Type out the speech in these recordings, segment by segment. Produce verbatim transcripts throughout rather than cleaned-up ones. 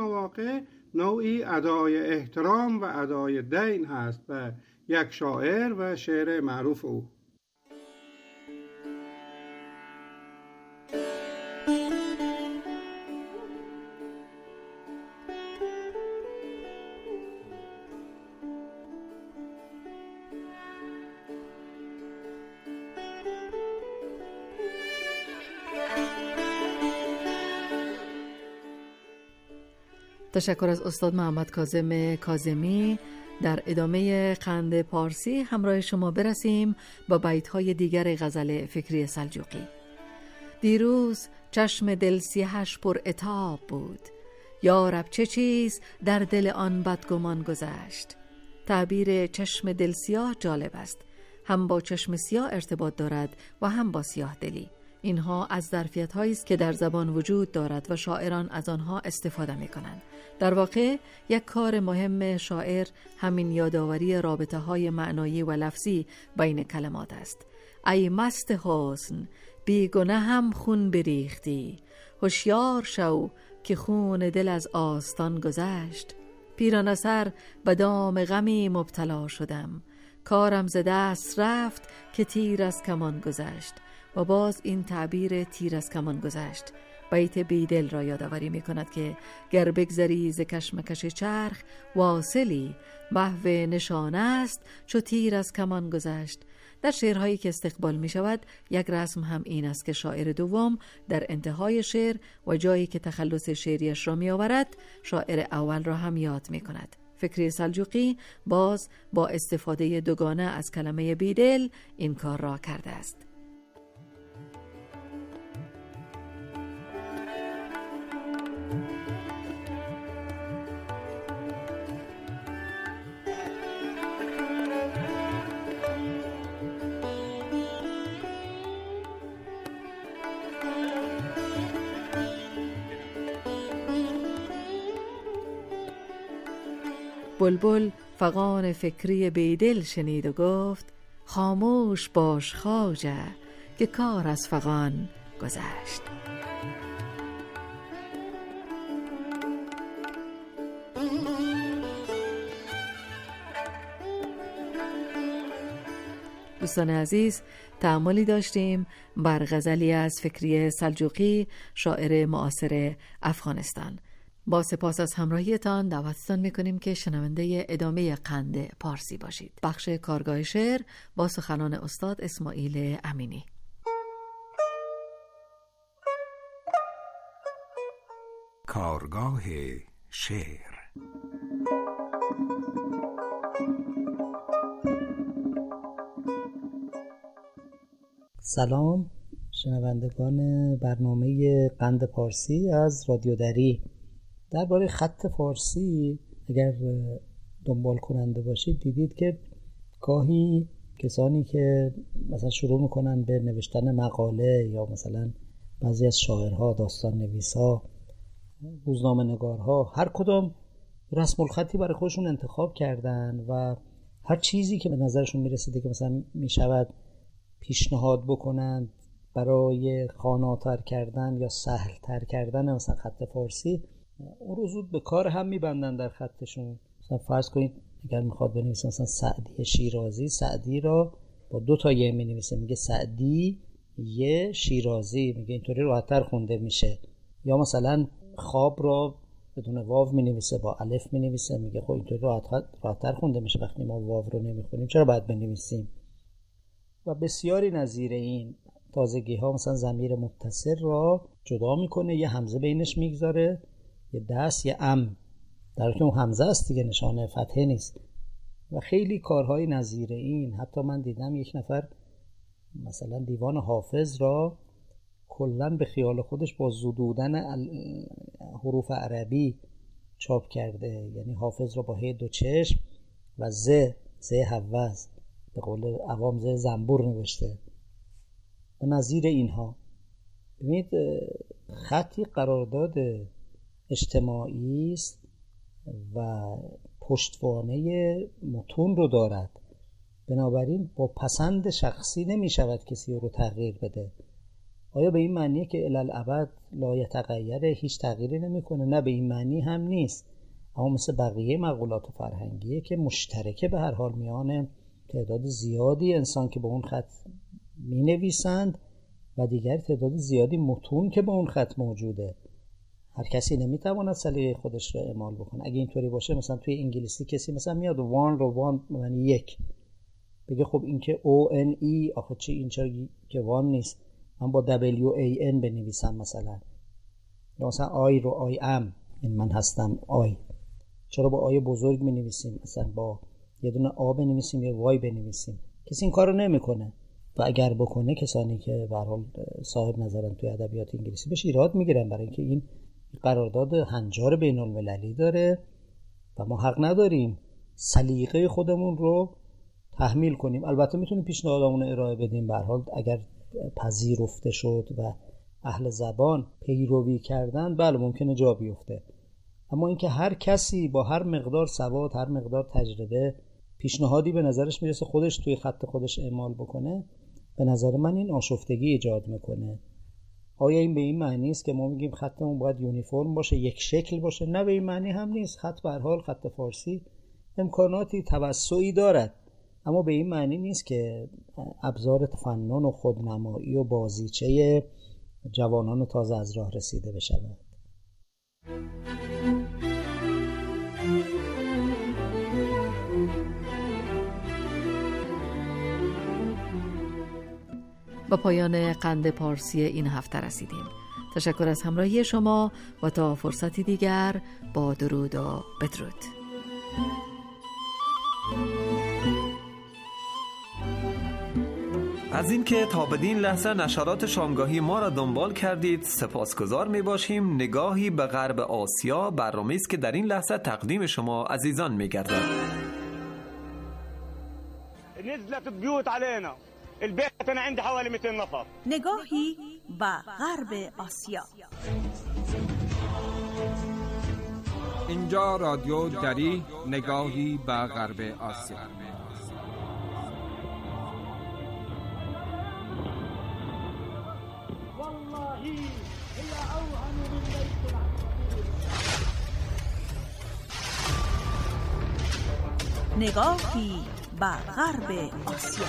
مواقع نوعی ادای احترام و ادای دین هست به یک شاعر و شعر معروف او. تشکر از استاد محمد کاظم کاظمی. در ادامه قند پارسی همراه شما برسیم با بیت‌های دیگر غزل فکری سلجوقی. دیروز چشم دل سیهش پر عتاب بود، یا رب چه چیز در دل آن بدگمان گذشت. تعبیر چشم دل سیاه جالب است، هم با چشم سیاه ارتباط دارد و هم با سیاه دلی. اینها از ظرفیت‌هایی است که در زبان وجود دارد و شاعران از آنها استفاده می‌کنند. در واقع یک کار مهم شاعر همین یادآوری رابطه‌های معنایی و لفظی بین کلمات است. ای مست حسن بی گناه هم خون بریختی، هوشیار شو که خون دل از آستان گذشت. پیرانه سر به دام غمی مبتلا شدم، کارم ز دست رفت که تیر از کمان گذشت. و باز این تعبیر تیر از کمان گذشت بیت بیدل را یادآوری می کند که گر بگذری ز کشمکش چرخ، واصلی محو نشانه است چو تیر از کمان گذشت. در شعرهایی که استقبال می شود یک رسم هم این است که شاعر دوم در انتهای شعر و جایی که تخلص شعریش را می آورد شاعر اول را هم یاد می کند. فکری سلجوقی باز با استفاده دوگانه از کلمه بیدل این کار را کرده است. بلبل فغان فکری بیدل شنید و گفت خاموش باش خواجه که کار از فغان گذشت. دوستان عزیز، تأملی داشتیم بر غزلی از فکری سلجوقی، شاعر معاصر افغانستان. با سپاس از همراهیتان دعوتتان میکنیم که شنونده ادامه قند پارسی باشید. بخش کارگاه شعر با سخنان استاد اسماعیل امینی. کارگاه شعر. سلام شنوندگان برنامه قند پارسی از رادیو دری. درباره خط فارسی اگر دنبال کننده باشید دیدید که گاهی کسانی که مثلا شروع میکنن به نوشتن مقاله یا مثلا بعضی از شاعرها، داستان نویسا، روزنامه نگارها، هر کدام رسم الخطی برای خودشون انتخاب کردن و هر چیزی که به نظرشون میرسیده که مثلا میشود پیشنهاد بکنند برای خواناتر کردن یا سهلتر کردن مثلا خط فارسی، اون رو زود به کار هم میبندن در خطشون. مثلا فرض کنید اگر میخواد بنویسه مثلا سعدی شیرازی، سعدی را با دو تا یه مینویسه، میگه سعدی یه شیرازی، میگه اینطوری راحت‌تر خونده میشه. یا مثلا خواب را بدون واو مینویسه، با الف مینویسه، میگه خب اینطوری راحت‌تر خونده میشه، وقتی ما واو رو نمیخونیم چرا باید بنویسیم؟ و بسیاری نظیر این تازگی ها. مثلا ضمیر متصل را جدا میکنه، یه همزه بینش میگذاره، یه دست یه ام، در حالی که اون همزه است دیگه، نشانه فتحه نیست. و خیلی کارهای نظیر این. حتی من دیدم یک نفر مثلا دیوان حافظ را کلن به خیال خودش با زدودن حروف عربی چاپ کرده، یعنی حافظ را با ه دو چشم و ز ز حوز به قول عوام ز زنبور نوشته و نظیر اینها. ببینید خطی قرارداد اجتماعی است و پشتوانه متون رو دارد، بنابراین با پسند شخصی نمی شود کسی رو تغییر بده. آیا به این معنیه که الالعبد لا یتغیره، هیچ تغییری نمیکنه؟ نه، به این معنی هم نیست. اما مثل بقیه مقولات فرهنگیه که مشترکه به هر حال میان تعداد زیادی انسان که به اون خط می نویسند و دیگر تعداد زیادی متون که به اون خط موجوده. هر کسی نمیتواند سلیقه خودش رو اعمال بکنه. اگه اینطوری باشه مثلا توی انگلیسی کسی مثلا میاد وان رو وان یعنی یک بگه خب این که او ان ای آخه چی این چرا که وان نیست، من با دبلیو ای ان بنویسم مثلا، یا مثلا آی رو آی ام این من هستم آی، چرا با آی بزرگ بنویسیم، مثلا با یه دونه آ بنویسیم یا وای بنویسیم؟ کسی این کارو نمیکنه. و اگر بکنه کسانی که به هر حال صاحب نظرن توی ادبیات انگلیسی بهش ایراد میگیرن، برای اینکه این قرارداد هنجار بین المللی داره و ما حق نداریم سلیقه خودمون رو تحمیل کنیم. البته میتونیم پیشنهادمون رو ارائه بدیم، به هر حال اگر پذیرفته شد و اهل زبان پیروی کردن بله ممکنه جا بیفته. اما اینکه هر کسی با هر مقدار سواد، هر مقدار تجربه پیشنهادی به نظرش میرسه خودش توی خط خودش اعمال بکنه، به نظر من این آشفتگی ایجاد میکنه. آیا این به این معنی است که ما میگیم خطمون باید یونیفرم باشه، یک شکل باشه؟ نه، به این معنی هم نیست. خط به هر حال خط فارسی امکاناتی توسعی دارد، اما به این معنی نیست که ابزار تفنن و خودنمایی و بازیچه جوانان تازه از راه رسیده بشود. با پایان قند پارسی این هفته رسیدیم. تشکر از همراهی شما و تا فرصتی دیگر با درود و بدرود. از این که تا بدین لحظه نشرات شامگاهی ما را دنبال کردید سپاسگزار می باشیم. نگاهی به غرب آسیا برنامه‌ای است که در این لحظه تقدیم شما عزیزان می گردد. نزلت البيوت علينا البيت انا عندي حوالي مئتين نفر. نگاهی به غرب آسیا. اینجا رادیو دری، نگاهی به غرب آسیا. نگاهی به غرب آسیا.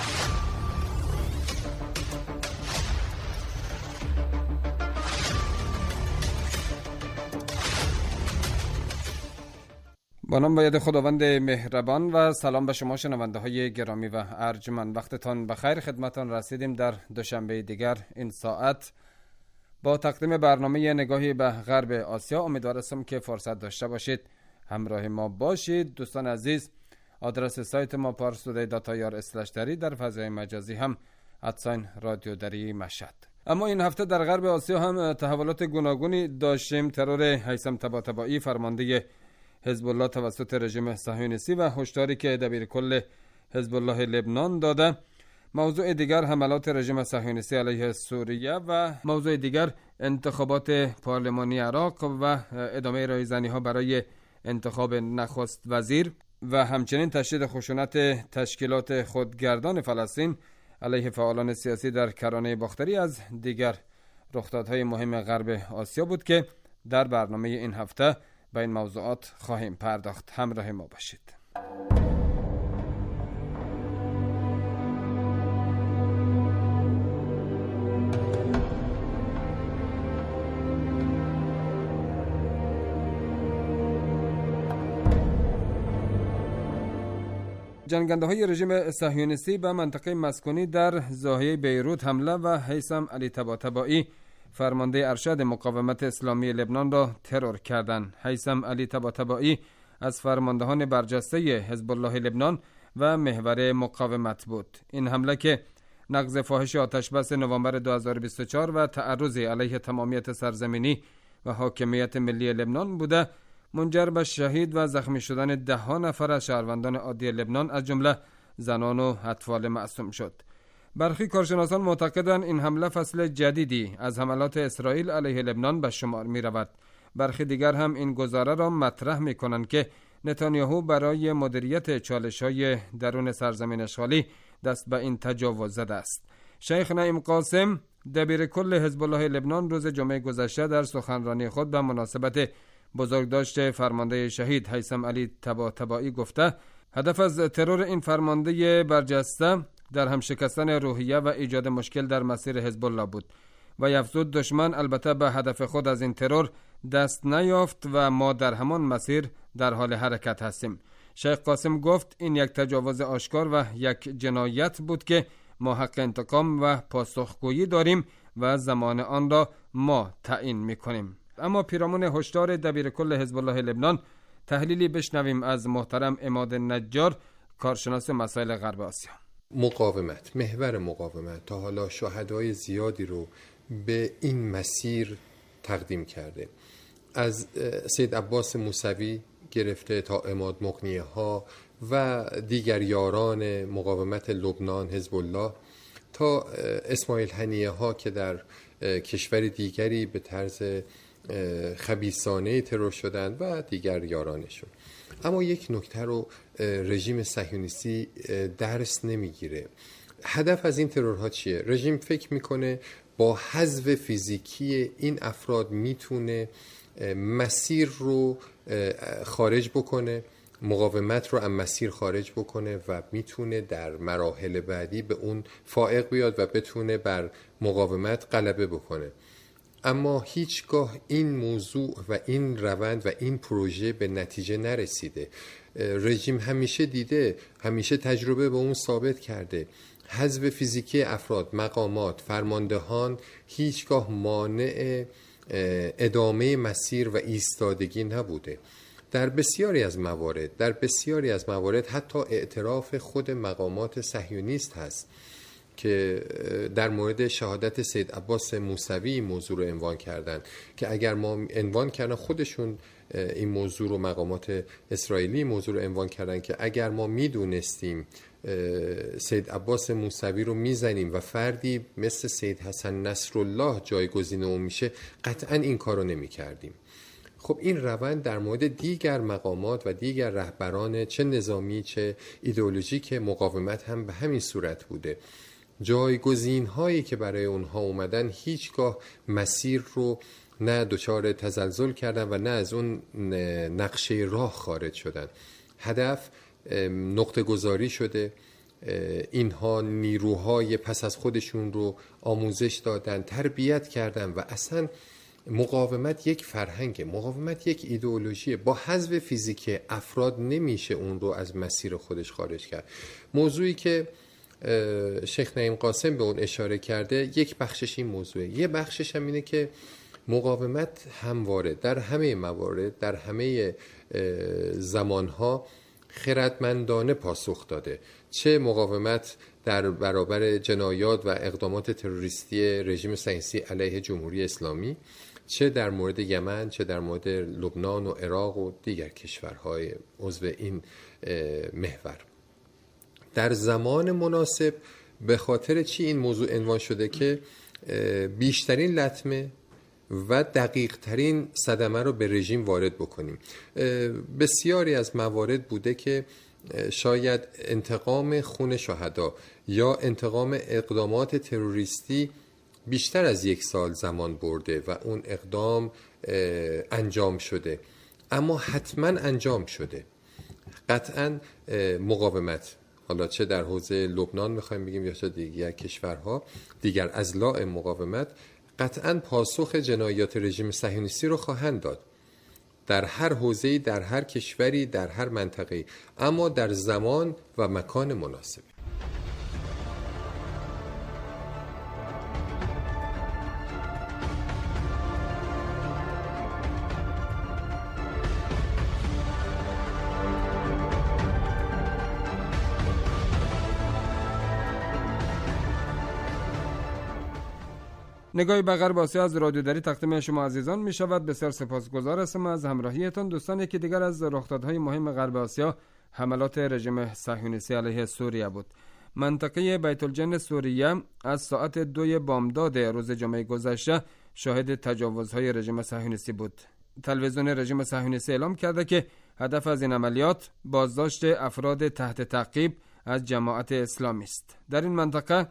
با نام باید خداوند مهربان و سلام به شما شنونده های گرامی و ارجمند. وقتتان بخیر، خدمتان رسیدیم در دوشنبه دیگر این ساعت با تقدیم برنامه نگاهی به غرب آسیا. امیدوارم که فرصت داشته باشید همراه ما باشید. دوستان عزیز، آدرس سایت ما پارس تودی دات آی آر اسلش دری، در فضای مجازی هم ادساین رادیو دری مشهد. اما این هفته در غرب آسیا هم تحولات گوناگونی داشتیم. ترور هیثم طباطبایی فرمانده حزب الله توسط رژیم صهیونیستی و هشداری که دبیرکل حزب الله لبنان داده. موضوع دیگر حملات رژیم صهیونیستی علیه سوریه و موضوع دیگر انتخابات پارلمانی عراق و ادامه رایزنی ها برای انتخاب نخست وزیر و همچنین تشدید خشونت تشکیلات خودگردان فلسطین علیه فعالان سیاسی در کرانه باختری از دیگر رخدادهای مهم غرب آسیا بود که در برنامه این هفته به این موضوعات خواهیم پرداخت. همراه ما باشید. جنگنده های رژیم صهیونیستی به منطقه مسکونی در زاهیه بیروت حمله و هیثم علی طباطبایی فرمانده ارشد مقاومت اسلامی لبنان را ترور کردند. هیثم علی طباطبایی از فرماندهان برجسته حزب الله لبنان و محور مقاومت بود. این حمله که نقض فاحش آتش بس نوامبر دو هزار و بیست و چهار و تعرض علیه تمامیت سرزمینی و حاکمیت ملی لبنان بوده، منجر به شهید و زخمی شدن ده ها نفر از شهروندان عادی لبنان از جمله زنان و اطفال معصوم شد. برخی کارشناسان معتقدند این حمله فصل جدیدی از حملات اسرائیل علیه لبنان به شمار می رود. برخی دیگر هم این گزاره را مطرح می کنند که نتانیاهو برای مدیریت چالش‌های درون سرزمین اشغالی دست به این تجاوز زده است. شیخ نعیم قاسم دبیر کل حزب الله لبنان روز جمعه گذشته در سخنرانی خود به مناسبت بزرگداشت فرمانده شهید هیثم علی طباطبایی گفته هدف از ترور این فرمانده برجسته در هم شکستن روحیه و ایجاد مشکل در مسیر حزب الله بود و افزود دشمن البته به هدف خود از این ترور دست نیافت و ما در همان مسیر در حال حرکت هستیم. شیخ قاسم گفت این یک تجاوز آشکار و یک جنایت بود که ما حق انتقام و پاسخگویی داریم و زمان آن را ما تعیین میکنیم. اما پیرامون هشدار دبیر کل حزب الله لبنان تحلیلی بشنویم از محترم عماد نجار، کارشناس مسائل غرب آسیا. مقاومت، محور مقاومت تا حالا شهدای زیادی رو به این مسیر تقدیم کرده، از سید عباس موسوی گرفته تا عماد مغنیه ها و دیگر یاران مقاومت لبنان حزب الله تا اسماعیل هنیه ها که در کشور دیگری به طرز خبیثانه ترور شدند و دیگر یارانشون. اما یک نکته رو رژیم صهیونیستی درس نمیگیره. هدف از این ترورها چیه؟ رژیم فکر میکنه با حذف فیزیکی این افراد میتونه مسیر رو خارج بکنه، مقاومت رو از مسیر خارج بکنه و میتونه در مراحل بعدی به اون فائق بیاد و بتونه بر مقاومت غلبه بکنه. اما هیچگاه این موضوع و این روند و این پروژه به نتیجه نرسیده. رژیم همیشه دیده، همیشه تجربه به اون ثابت کرده حذف فیزیکی افراد، مقامات، فرماندهان هیچگاه مانع ادامه مسیر و ایستادگی نبوده. در بسیاری از موارد در بسیاری از موارد حتی اعتراف خود مقامات صهیونیست هست که در مورد شهادت سید عباس موسوی موضوع رو عنوان کردن که اگر ما عنوان کردن، خودشون این موضوع رو، مقامات اسرائیلی موضوع رو عنوان کردن که اگر ما میدونستیم سید عباس موسوی رو میزنیم و فردی مثل سید حسن نصرالله جایگزین اون میشه، قطعا این کار رو نمی کردیم. خب این روند در مورد دیگر مقامات و دیگر رهبران چه نظامی چه ایدئولوژیک مقاومت هم به همین صورت بوده. جایگزین هایی که برای اونها اومدن هیچگاه مسیر رو نه دچار تزلزل کردن و نه از اون نقشه راه خارج شدن. هدف نقطه گذاری شده. اینها نیروهای پس از خودشون رو آموزش دادن، تربیت کردن و اصلا مقاومت یک فرهنگه، مقاومت یک ایدئولوژیه. با حذف فیزیک افراد نمیشه اون رو از مسیر خودش خارج کرد. موضوعی که شیخ نعیم قاسم به اون اشاره کرده یک بخشش این موضوعه، یه بخشش هم اینه که مقاومت همواره در همه موارد در همه زمانها خردمندانه پاسخ داده، چه مقاومت در برابر جنایات و اقدامات تروریستی رژیم صهیونیستی علیه جمهوری اسلامی، چه در مورد یمن، چه در مورد لبنان و عراق و دیگر کشورهای عضو این محور. در زمان مناسب به خاطر چی این موضوع عنوان شده که بیشترین لطمه و دقیق ترین صدمه رو به رژیم وارد بکنیم. بسیاری از موارد بوده که شاید انتقام خون شهدا یا انتقام اقدامات تروریستی بیشتر از یک سال زمان برده و اون اقدام انجام شده، اما حتما انجام شده. قطعا مقاومت، حالا چه در حوزه لبنان میخوایم بگیم یا چه دیگر کشورها، دیگر اضلاع مقاومت قطعا پاسخ جنایات رژیم صهیونیستی رو خواهند داد در هر حوزه‌ای، در هر کشوری، در هر منطقه‌ای، اما در زمان و مکان مناسب. نگاهی به غرب آسیا از رادیو دری تقدیم شما عزیزان می شود. بسیار سپاسگزار هستم از همراهیتان. دوستان، یکی دیگر از رخدادهای مهم غرب آسیا حملات رژیم صهیونیستی علیه سوریه بود. منطقه بیت الجن سوریه از ساعت دوی بامداد روز جمعه گذشته شاهد تجاوزهای رژیم صهیونیستی بود. تلویزیون رژیم صهیونیستی اعلام کرده که هدف از این عملیات بازداشت افراد تحت تعقیب از جماعت اسلامی است. در این منطقه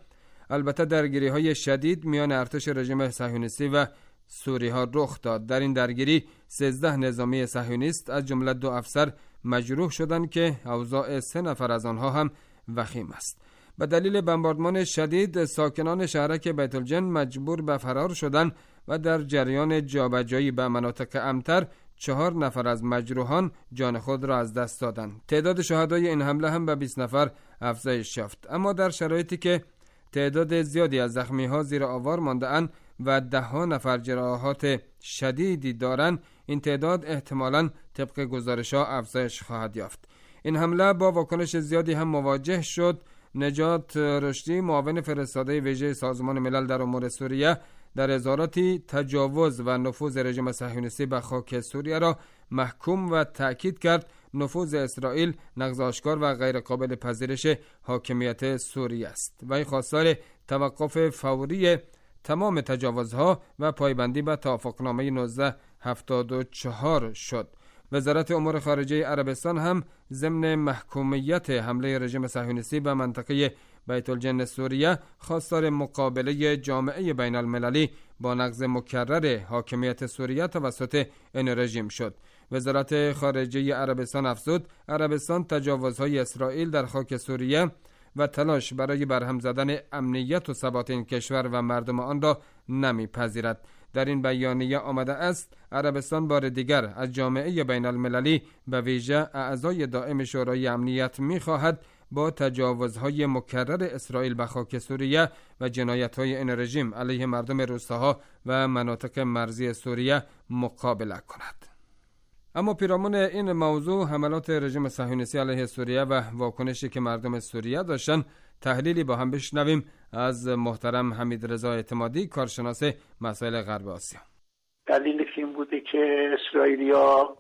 البته درگیری های شدید میان ارتش رژیم صهیونیستی و سوری ها رخ داد. در این درگیری سیزده نظامی صهیونیست از جمله دو افسر مجروح شدند که اوضاع سه نفر از آنها هم وخیم است. به دلیل بمباردمان شدید ساکنان شهرک بیت الجن مجبور به فرار شدند و در جریان جابجایی به مناطق امن‌تر چهار نفر از مجروحان جان خود را از دست دادند. تعداد شهدای این حمله هم به بیست نفر افزایش یافت. اما در شرایطی که تعداد زیادی از زخمی‌ها زیر آوار مانده‌اند و ده ها نفر جراحات شدیدی دارند، این تعداد احتمالاً طبق گزارش‌ها افزایش خواهد یافت. این حمله با واکنش زیادی هم مواجه شد. نجات رشدی، معاون فرستاده ویژه سازمان ملل در امور سوریه، در اظهاراتی تجاوز و نفوذ رژیم صهیونیستی به خاک سوریه را محکوم و تأکید کرد نفوذ اسرائیل نقض آشکار و غیر قابل پذیرش حاکمیت سوریه است و این خواستار توقف فوری تمام تجاوزها و پایبندی به توافقنامه نوزده هفتاد و چهار شد. وزارت امور خارجه عربستان هم ضمن محکومیت حمله رژیم صهیونیستی به منطقه بیت الجن سوریه خواستار مقابله جامعه بین المللی با نقض مکرر حاکمیت سوریه توسط این رژیم شد. وزارت خارجه عربستان افزود عربستان تجاوزهای اسرائیل در خاک سوریه و تلاش برای برهم زدن امنیت و ثبات این کشور و مردم آن را نمیپذیرد. در این بیانیه آمده است عربستان بار دیگر از جامعه بین المللی به ویژه اعضای دائم شورای امنیت می‌خواهد با تجاوزهای مکرر اسرائیل به خاک سوریه و جنایت‌های این رژیم علیه مردم روستاها و مناطق مرزی سوریه مقابله کند. اما پیرامون این موضوع حملات رژیم صهیونیستی علیه سوریه و واکنشی که مردم سوریه داشتن، تحلیلی با هم بشنویم از محترم حمید رضا اعتمادی، کارشناس مسائل غرب آسیا. دلیل این بوده که اسرائیلیا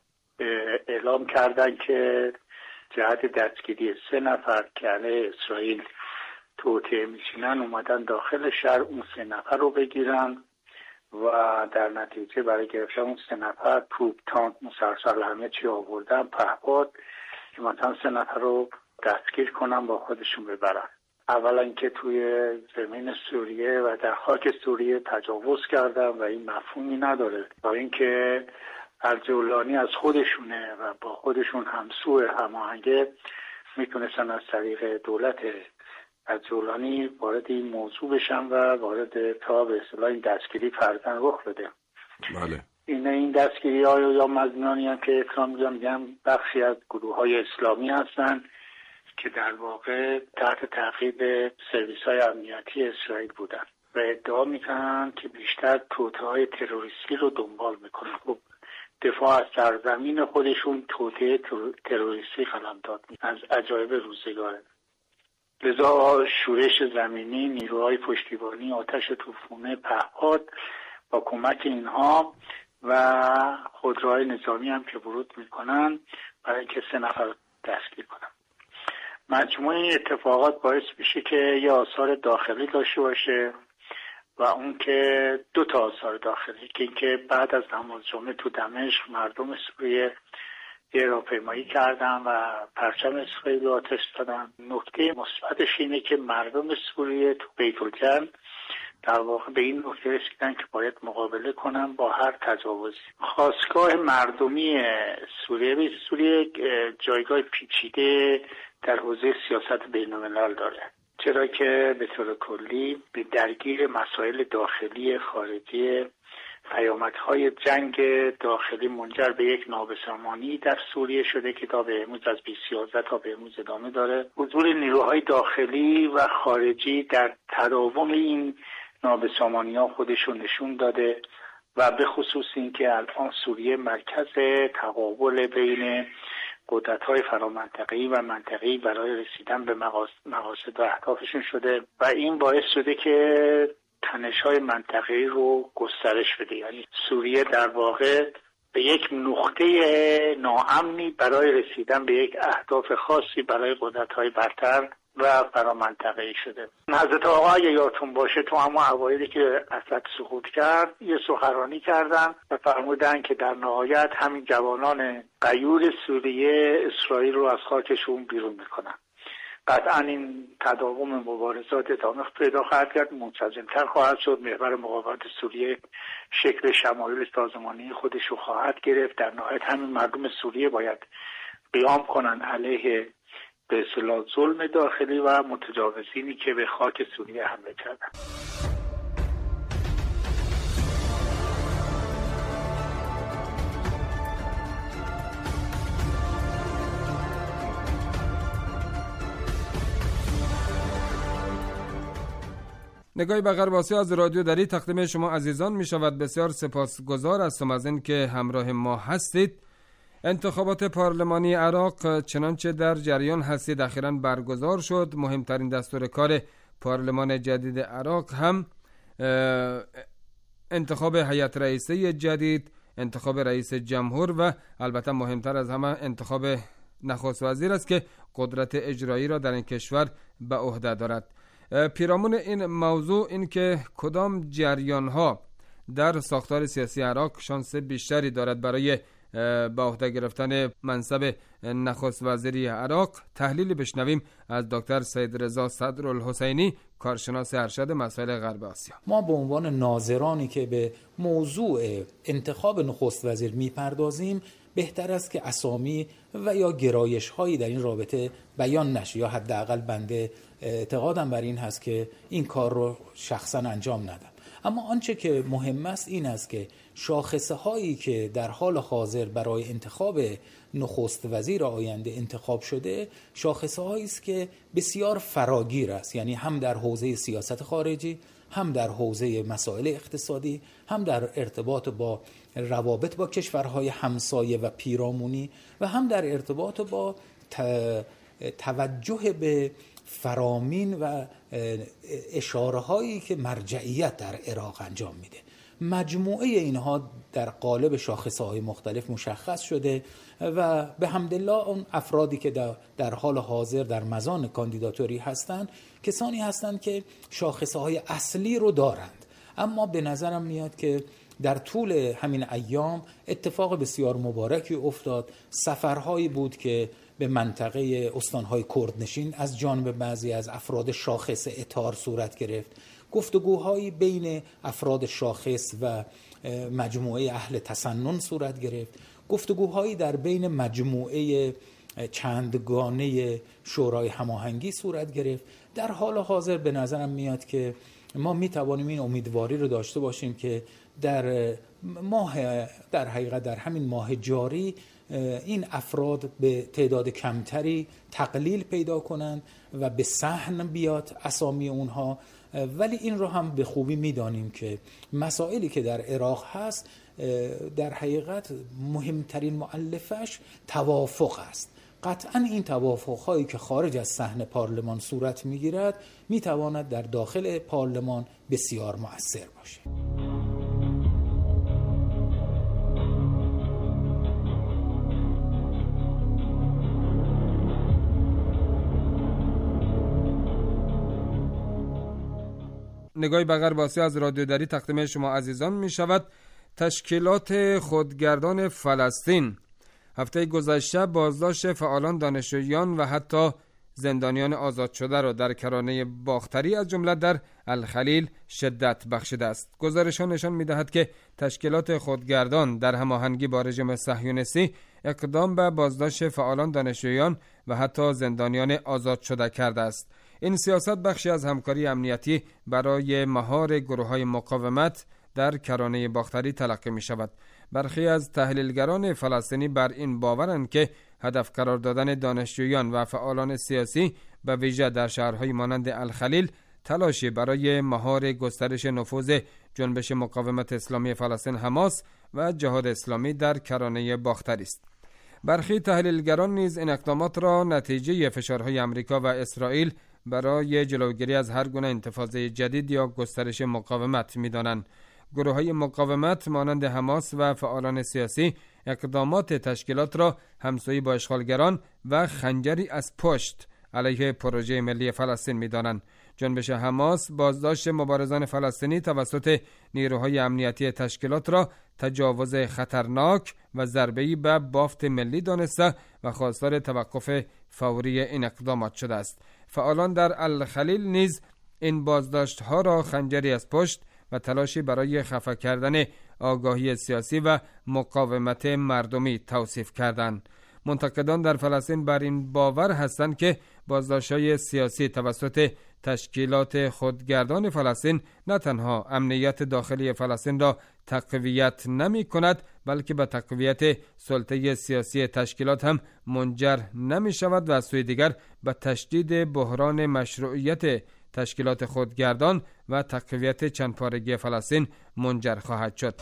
اعلام کردن که جهت دستگیری سه نفر که علیه اسرائیل توطئه میشینن اومدن داخل شهر اون سه نفر رو بگیرن و در نتیجه برای گرفتن اون سه نفر توپ، تانک، مسلسل همه چی آوردن پهپاد که مثلا سه نفر رو دستگیر کنن با خودشون ببرن. اولا که توی زمین سوریه و در خاک سوریه تجاوز کردن و این مفهومی نداره، با اینکه الجولانی از خودشونه و با خودشون همسو هماهنگه میتونستن از طریق دولت الجولانی وارد این موضوع بشن و وارد تا به اصطلاح این دستگیری فرزن رخ بده. بله. این این دستگیری ها یا مظنونی هم که اکرام میگم میگم بخشی از گروه های اسلامی هستن که در واقع تحت تعقیب سرویس های امنیتی اسرائیل بودن و ادعا میکنن که بیشتر توطئه های تروریستی رو دنبال میکنن. خب دفاع از سرزمین خودشون توطئه تروریستی قلمداد از عجایب روزگاره. لذا شورش زمینی، نیروهای پشتیبانی، آتش توپخانه، پهپاد با کمک اینها و خودروهای نظامی هم که ورود میکنن برای اینکه سه نفر دستگیر کنن. مجموعه این اتفاقات باعث میشه که یه آثار داخلی داشته باشه و اون که دو تا آثار داخلی که اینکه بعد از نماز جمعه تو دمشق مردم سوریه یه راهپیمایی کردن و پرچم اسرائیل رو آتش زدن. نکته مثبتش اینه که مردم سوریه تو بیت الجن در واقع به این نکته رسیدن که باید مقابله کنن با هر تجاوزی. خاستگاه مردمی سوریه سوریه جایگاه پیچیده در حوزه سیاست بین‌الملل داره، چرا که به طور کلی به درگیر مسائل داخلی خارجی پیامدهای جنگ داخلی منجر به یک نابسامانی در سوریه شده که تا به امروز از بیست و یازده تا به امروز ادامه داره. حضور نیروهای داخلی و خارجی در تداوم این نابسامانی ها خودشون نشون داده و به خصوص این که الان سوریه مرکز تقابل بین قدرت‌های فرامنطقه‌ای و منطقه‌ای برای رسیدن به مقاصد و اهدافشون شده و این باعث شده که تنش‌های منطقه‌ای رو گسترش بده. یعنی سوریه در واقع به یک نقطه ناامنی برای رسیدن به یک اهداف خاصی برای قدرت‌های برتر و فرامنطقه‌ای شده. حضرت آقا اگه یادتون باشه تو همون اوایلی که اسد سقوط کرد یه سخنرانی کردن و فرمودن که در نهایت همین جوانان غیور سوریه اسرائیل رو از خاکشون بیرون میکنن قطعا این تداوم مبارزات ادامه پیدا خواهد کرد، منسجم‌تر خواهد شد. محور مقاومت سوریه شکل شمایل سازمانی خودش رو خواهد گرفت. در نهایت همین مردم سوریه باید قیام کنن علیه به اصطلاح ظلم داخلی و متجاوزینی که به خاک سوریه حمله کردن. نگاهی به غرب آسیا از رادیو دری تقدیم شما عزیزان می شود. بسیار سپاسگزار هستم از این که همراه ما هستید. انتخابات پارلمانی عراق چنانچه در جریان هستید اخیراً برگزار شد. مهمترین دستور کار پارلمان جدید عراق هم انتخاب هیئت رئیسه جدید، انتخاب رئیس جمهور و البته مهمتر از همه انتخاب نخست وزیر است که قدرت اجرایی را در این کشور به عهده دارد. پیرامون این موضوع این که کدام جریان ها در ساختار سیاسی عراق شانس بیشتری دارد برای به عهده گرفتن منصب نخست وزیری عراق، تحلیلی بشنویم از دکتر سید رضا صدرالحسینی، کارشناس ارشد مسائل غرب آسیا. ما به عنوان ناظرانی که به موضوع انتخاب نخست وزیر میپردازیم، بهتر است که اسامی و یا گرایش هایی در این رابطه بیان نشه، یا حداقل بنده اعتقادم بر این هست که این کار رو شخصا انجام ندم. اما آنچه که مهم است این است که شاخصه هایی که در حال حاضر برای انتخاب نخست وزیر آینده انتخاب شده، شاخصه هایی است که بسیار فراگیر است، یعنی هم در حوزه سیاست خارجی، هم در حوزه مسائل اقتصادی، هم در ارتباط با روابط با کشورهای همسایه و پیرامونی، و هم در ارتباط با توجه به فرامین و اشاره هایی که مرجعیت در عراق انجام میده. مجموعه اینها در قالب شاخصه های مختلف مشخص شده و به حمدالله اون افرادی که در, در حال حاضر در مزان کاندیداتوری هستند کسانی هستند که شاخصه های اصلی رو دارند. اما به نظرم میاد که در طول همین ایام اتفاق بسیار مبارکی افتاد. سفرهایی بود که به منطقه استانهای کردنشین از جانب بعضی از افراد شاخص اطار صورت گرفت. گفتگوهایی بین افراد شاخص و مجموعه اهل تسنن صورت گرفت. گفتگوهایی در بین مجموعه چندگانه شورای هماهنگی صورت گرفت. در حال حاضر به نظرم میاد که ما میتوانیم این امیدواری رو داشته باشیم که در ماه در حقیقت در همین ماه جاری این افراد به تعداد کمتری تقلیل پیدا کنند و به صحن بیاد اسامی اونها. ولی این رو هم به خوبی میدانیم که مسائلی که در عراق هست در حقیقت مهمترین مؤلفش توافق است. قطعا این توافق‌هایی که خارج از صحن پارلمان صورت می‌گیرد می‌تواند در داخل پارلمان بسیار مؤثر باشه. نگاهی به غرب آسیا از رادیو دری تقدیم شما عزیزان می شود. تشکیلات خودگردان فلسطین هفته گذشته بازداشت فعالان، دانشجویان و حتی زندانیان آزاد شده را در کرانه باختری از جمله در الخلیل شدت بخشیده است. گزارش‌ها نشان می‌دهد که تشکیلات خودگردان در هماهنگی با رژیم صهیونیستی اقدام به بازداشت فعالان، دانشجویان و حتی زندانیان آزاد شده کرده است. این سیاست بخشی از همکاری امنیتی برای مهار گروه‌های مقاومت در کرانه باختری تلقی می شود. برخی از تحلیلگران فلسطینی بر این باورند که هدف قرار دادن دانشجویان و فعالان سیاسی به ویژه در شهرهای مانند الخلیل تلاشی برای مهار گسترش نفوذ جنبش مقاومت اسلامی فلسطین حماس و جهاد اسلامی در کرانه باختری است. برخی تحلیلگران نیز این اقدامات را نتیجه فشارهای آمریکا و اسرائیل برای جلوگیری از هر گونه انتفاضه جدید یا گسترش مقاومت می‌دانند. گروه‌های مقاومت مانند حماس و فعالان سیاسی اقدامات تشکیلات را همسویی با اشغالگران و خنجری از پشت علیه پروژه ملی فلسطین می‌دانند. جنبش حماس بازداشت مبارزان فلسطینی توسط نیروهای امنیتی تشکیلات را تجاوز خطرناک و ضربه‌ای به بافت ملی دانسته و خواستار توقف فوری این اقدامات شده است. فعالان در الخلیل نیز این بازداشت‌ها را خنجری از پشت و تلاشی برای خفه کردن آگاهی سیاسی و مقاومت مردمی توصیف کردند. منتقدان در فلسطین بر این باور هستند که بازداشت‌های سیاسی توسط تشکیلات خودگردان فلسطین نه تنها امنیت داخلی فلسطین را تقویت نمی کند، بلکه به تقویت سلطه سیاسی تشکیلات هم منجر نمی شود و از سوی دیگر به تشدید بحران مشروعیت تشکیلات خودگردان و تقویت چندپارگی فلسطین منجر خواهد شد.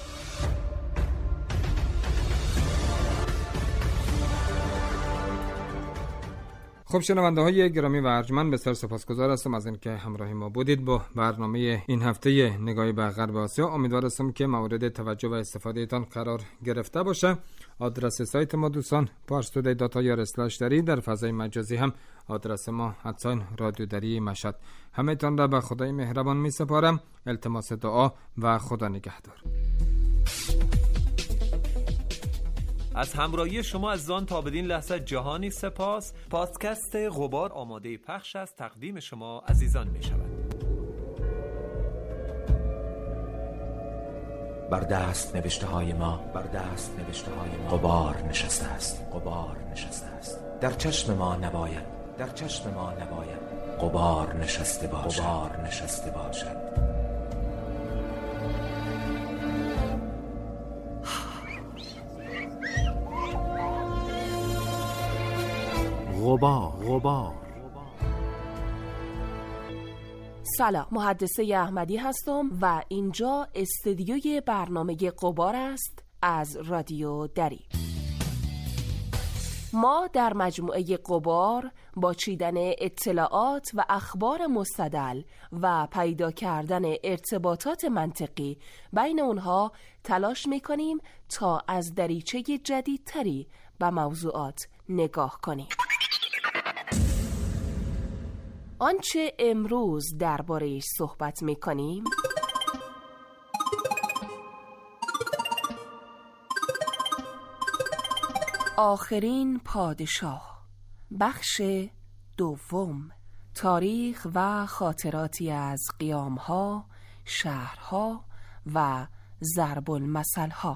خب شنونده های گرامی و ارجمند، بسیار سپاسگزار هستم از اینکه همراه ما بودید با برنامه این هفته نگاهی به غرب آسیا. امیدوار هستم که مورد توجه و استفاده تان قرار گرفته باشه. آدرس سایت ما دوستان پارس تودی دات آی آر اسلش دری، در فضای مجازی هم آدرس ما ادساین رادیو دری مشهد. همه تان را به خدای مهربان می سپارم. التماس دعا و خدا نگهدار. از همراهی شما عزیزان تا بدین لحظه جهانی سپاس. پادکست غبار آماده پخش از تقدیم شما عزیزان می شود. بر دست نوشته های ما بر دست نوشته های ما غبار نشسته است غبار نشسته است در چشم ما نباید در چشم ما نباید غبار نشسته باشد غبار نشسته باشد. غبار غبار سلام، محدثه احمدی هستم و اینجا استدیوی برنامه غبار است از رادیو دری. ما در مجموعه غبار با چیدن اطلاعات و اخبار مستدل و پیدا کردن ارتباطات منطقی بین اونها تلاش میکنیم تا از دریچه جدیدتری به موضوعات نگاه کنیم. آنچه امروز درباره‌اش صحبت می‌کنیم آخرین پادشاه، بخش دوم، تاریخ و خاطراتی از قیام‌ها، شهرها و ضرب المثل‌ها.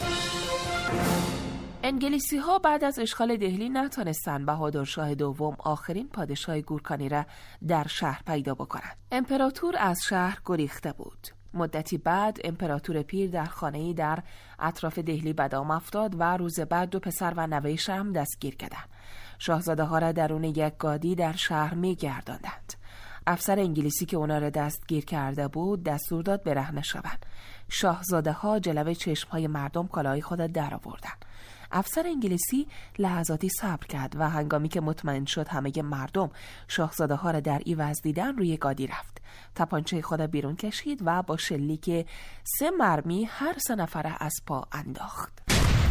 انگلیسی ها بعد از اشغال دهلی نتونستن بهادر شاه دوم آخرین پادشاه گورکانی را در شهر پیدا بکنند. امپراتور از شهر گریخته بود. مدتی بعد امپراتور پیر در خانه‌ای در اطراف دهلی به دام افتاد و روز بعد دو پسر و نوه‌اش هم دستگیر کردند. شاهزاده ها را درون یک گادی در شهر می‌گرداندند. افسر انگلیسی که اونا را دستگیر کرده بود دستور داد برهنه شوند. شاهزاده ها جلوه چشم‌های مردم کالاهای خود در آوردند. افسر انگلیسی لحظاتی صبر کرد و هنگامی که مطمئن شد همه مردم شاهزاده ها را در ایوز دیدن روی گادی رفت. تپانچه خود بیرون کشید و با شلیک سه مرمی هر سه نفره از پا انداخت.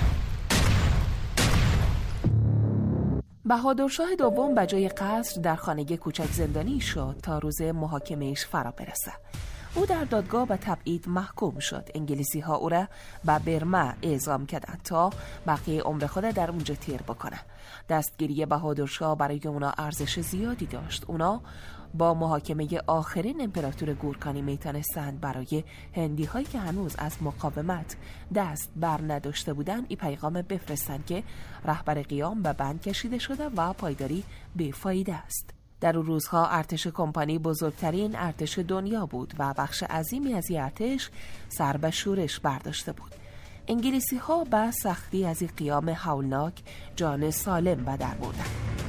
بهادر شاه دوم به جای قصر در خانه کوچک زندانی شد تا روز محاکمه‌اش فرا برسه. او در دادگاه به تبعید محکوم شد. انگلیسی ها او را به برما اعزام کردند تا بقیه عمر خود در اونجا تیر بکنه. دستگیری بهادر شاه برای اونا ارزش زیادی داشت. اونا با محاکمه آخرین امپراتور گورکانی میتونستند برای هندی هایی که هنوز از مقاومت دست بر نداشته بودند این پیغام بفرستند که رهبر قیام به بند کشیده شده و پایداری بیفایده است. در اون روزها ارتش کمپانی بزرگترین ارتش دنیا بود و بخش عظیمی از این ارتش سر به شورش برداشته بود. انگلیسی ها به سختی از این قیام هولناک جان سالم به در بردند.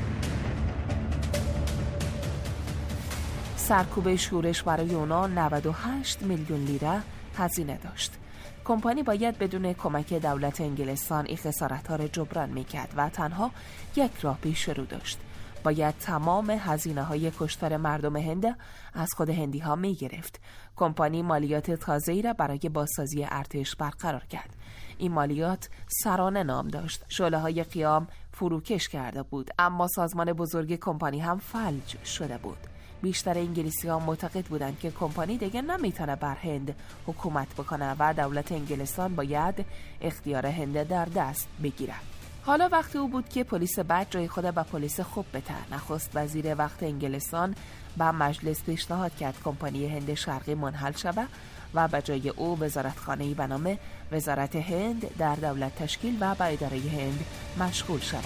سرکوب شورش برای اونا نود و هشت میلیون لیره هزینه داشت. کمپانی باید بدون کمک دولت انگلستان این خسارت‌ها را جبران می‌کرد و تنها یک راه پیش رو داشت. باید تمام هزینه‌های کشتار مردم هند از خود هندی ها می گرفت. کمپانی مالیات تازه‌ای را برای بازسازی ارتش برقرار کرد. این مالیات سرانه نام داشت. شعله‌های قیام فروکش کرده بود، اما سازمان بزرگ کمپانی هم فلج شده بود. بیشتر انگلیسی ها معتقد بودند که کمپانی دیگه نمیتونه بر هند حکومت بکنه و دولت انگلستان باید اختیار هند در دست بگیره. حالا وقت او بود که پلیس بد جای خود به پلیس خوب بده. نخست وزیر وقت انگلستان به مجلس پیشنهاد کرد کمپانی هند شرقی منحل شود و به جای او وزارتخانه‌ای به نام وزارت هند در دولت تشکیل و به اداره هند مشغول شود.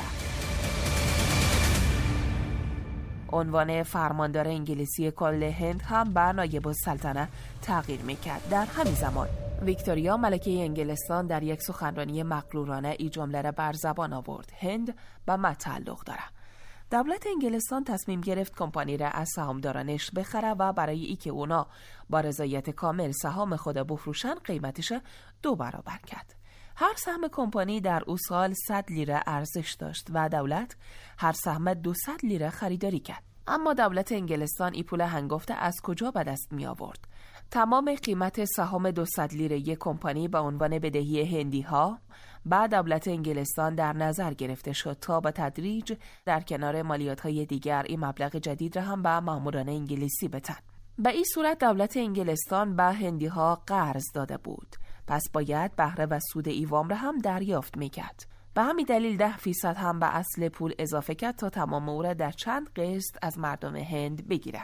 عنوان فرماندار انگلیسی کل هند هم به نایب السلطنه تغییر میکرد. در همین زمان ویکتوریا ملکه انگلستان در یک سخنرانی مغرورانه این جمله را بر زبان آورد: هند به ما تعلق داره. دولت انگلستان تصمیم گرفت کمپانی را از سهامدارانش بخره و برای ای که اونا با رضایت کامل سهام خود بفروشن قیمتش دو برابر کرد. هر سهم کمپانی در او سال صد لیره ارزش داشت و دولت هر سهم دویست لیره خریداری کرد. اما دولت انگلستان این پول هنگفته از کجا به دست می آورد؟ تمام قیمت سهام دویست لیره یک کمپانی به عنوان بدهی هندی ها بعد دولت انگلستان در نظر گرفته شد تا به تدریج در کنار مالیات های دیگر این مبلغ جدید را هم به ماموران انگلیسی بدن. به این صورت دولت انگلستان به هندی ها قرض داده بود، پس باید بهره و سود ای وام را هم دریافت میکرد. به همین دلیل ده فیصد هم به اصل پول اضافه کرد تا تمام او را در چند قسط از مردم هند بگیره.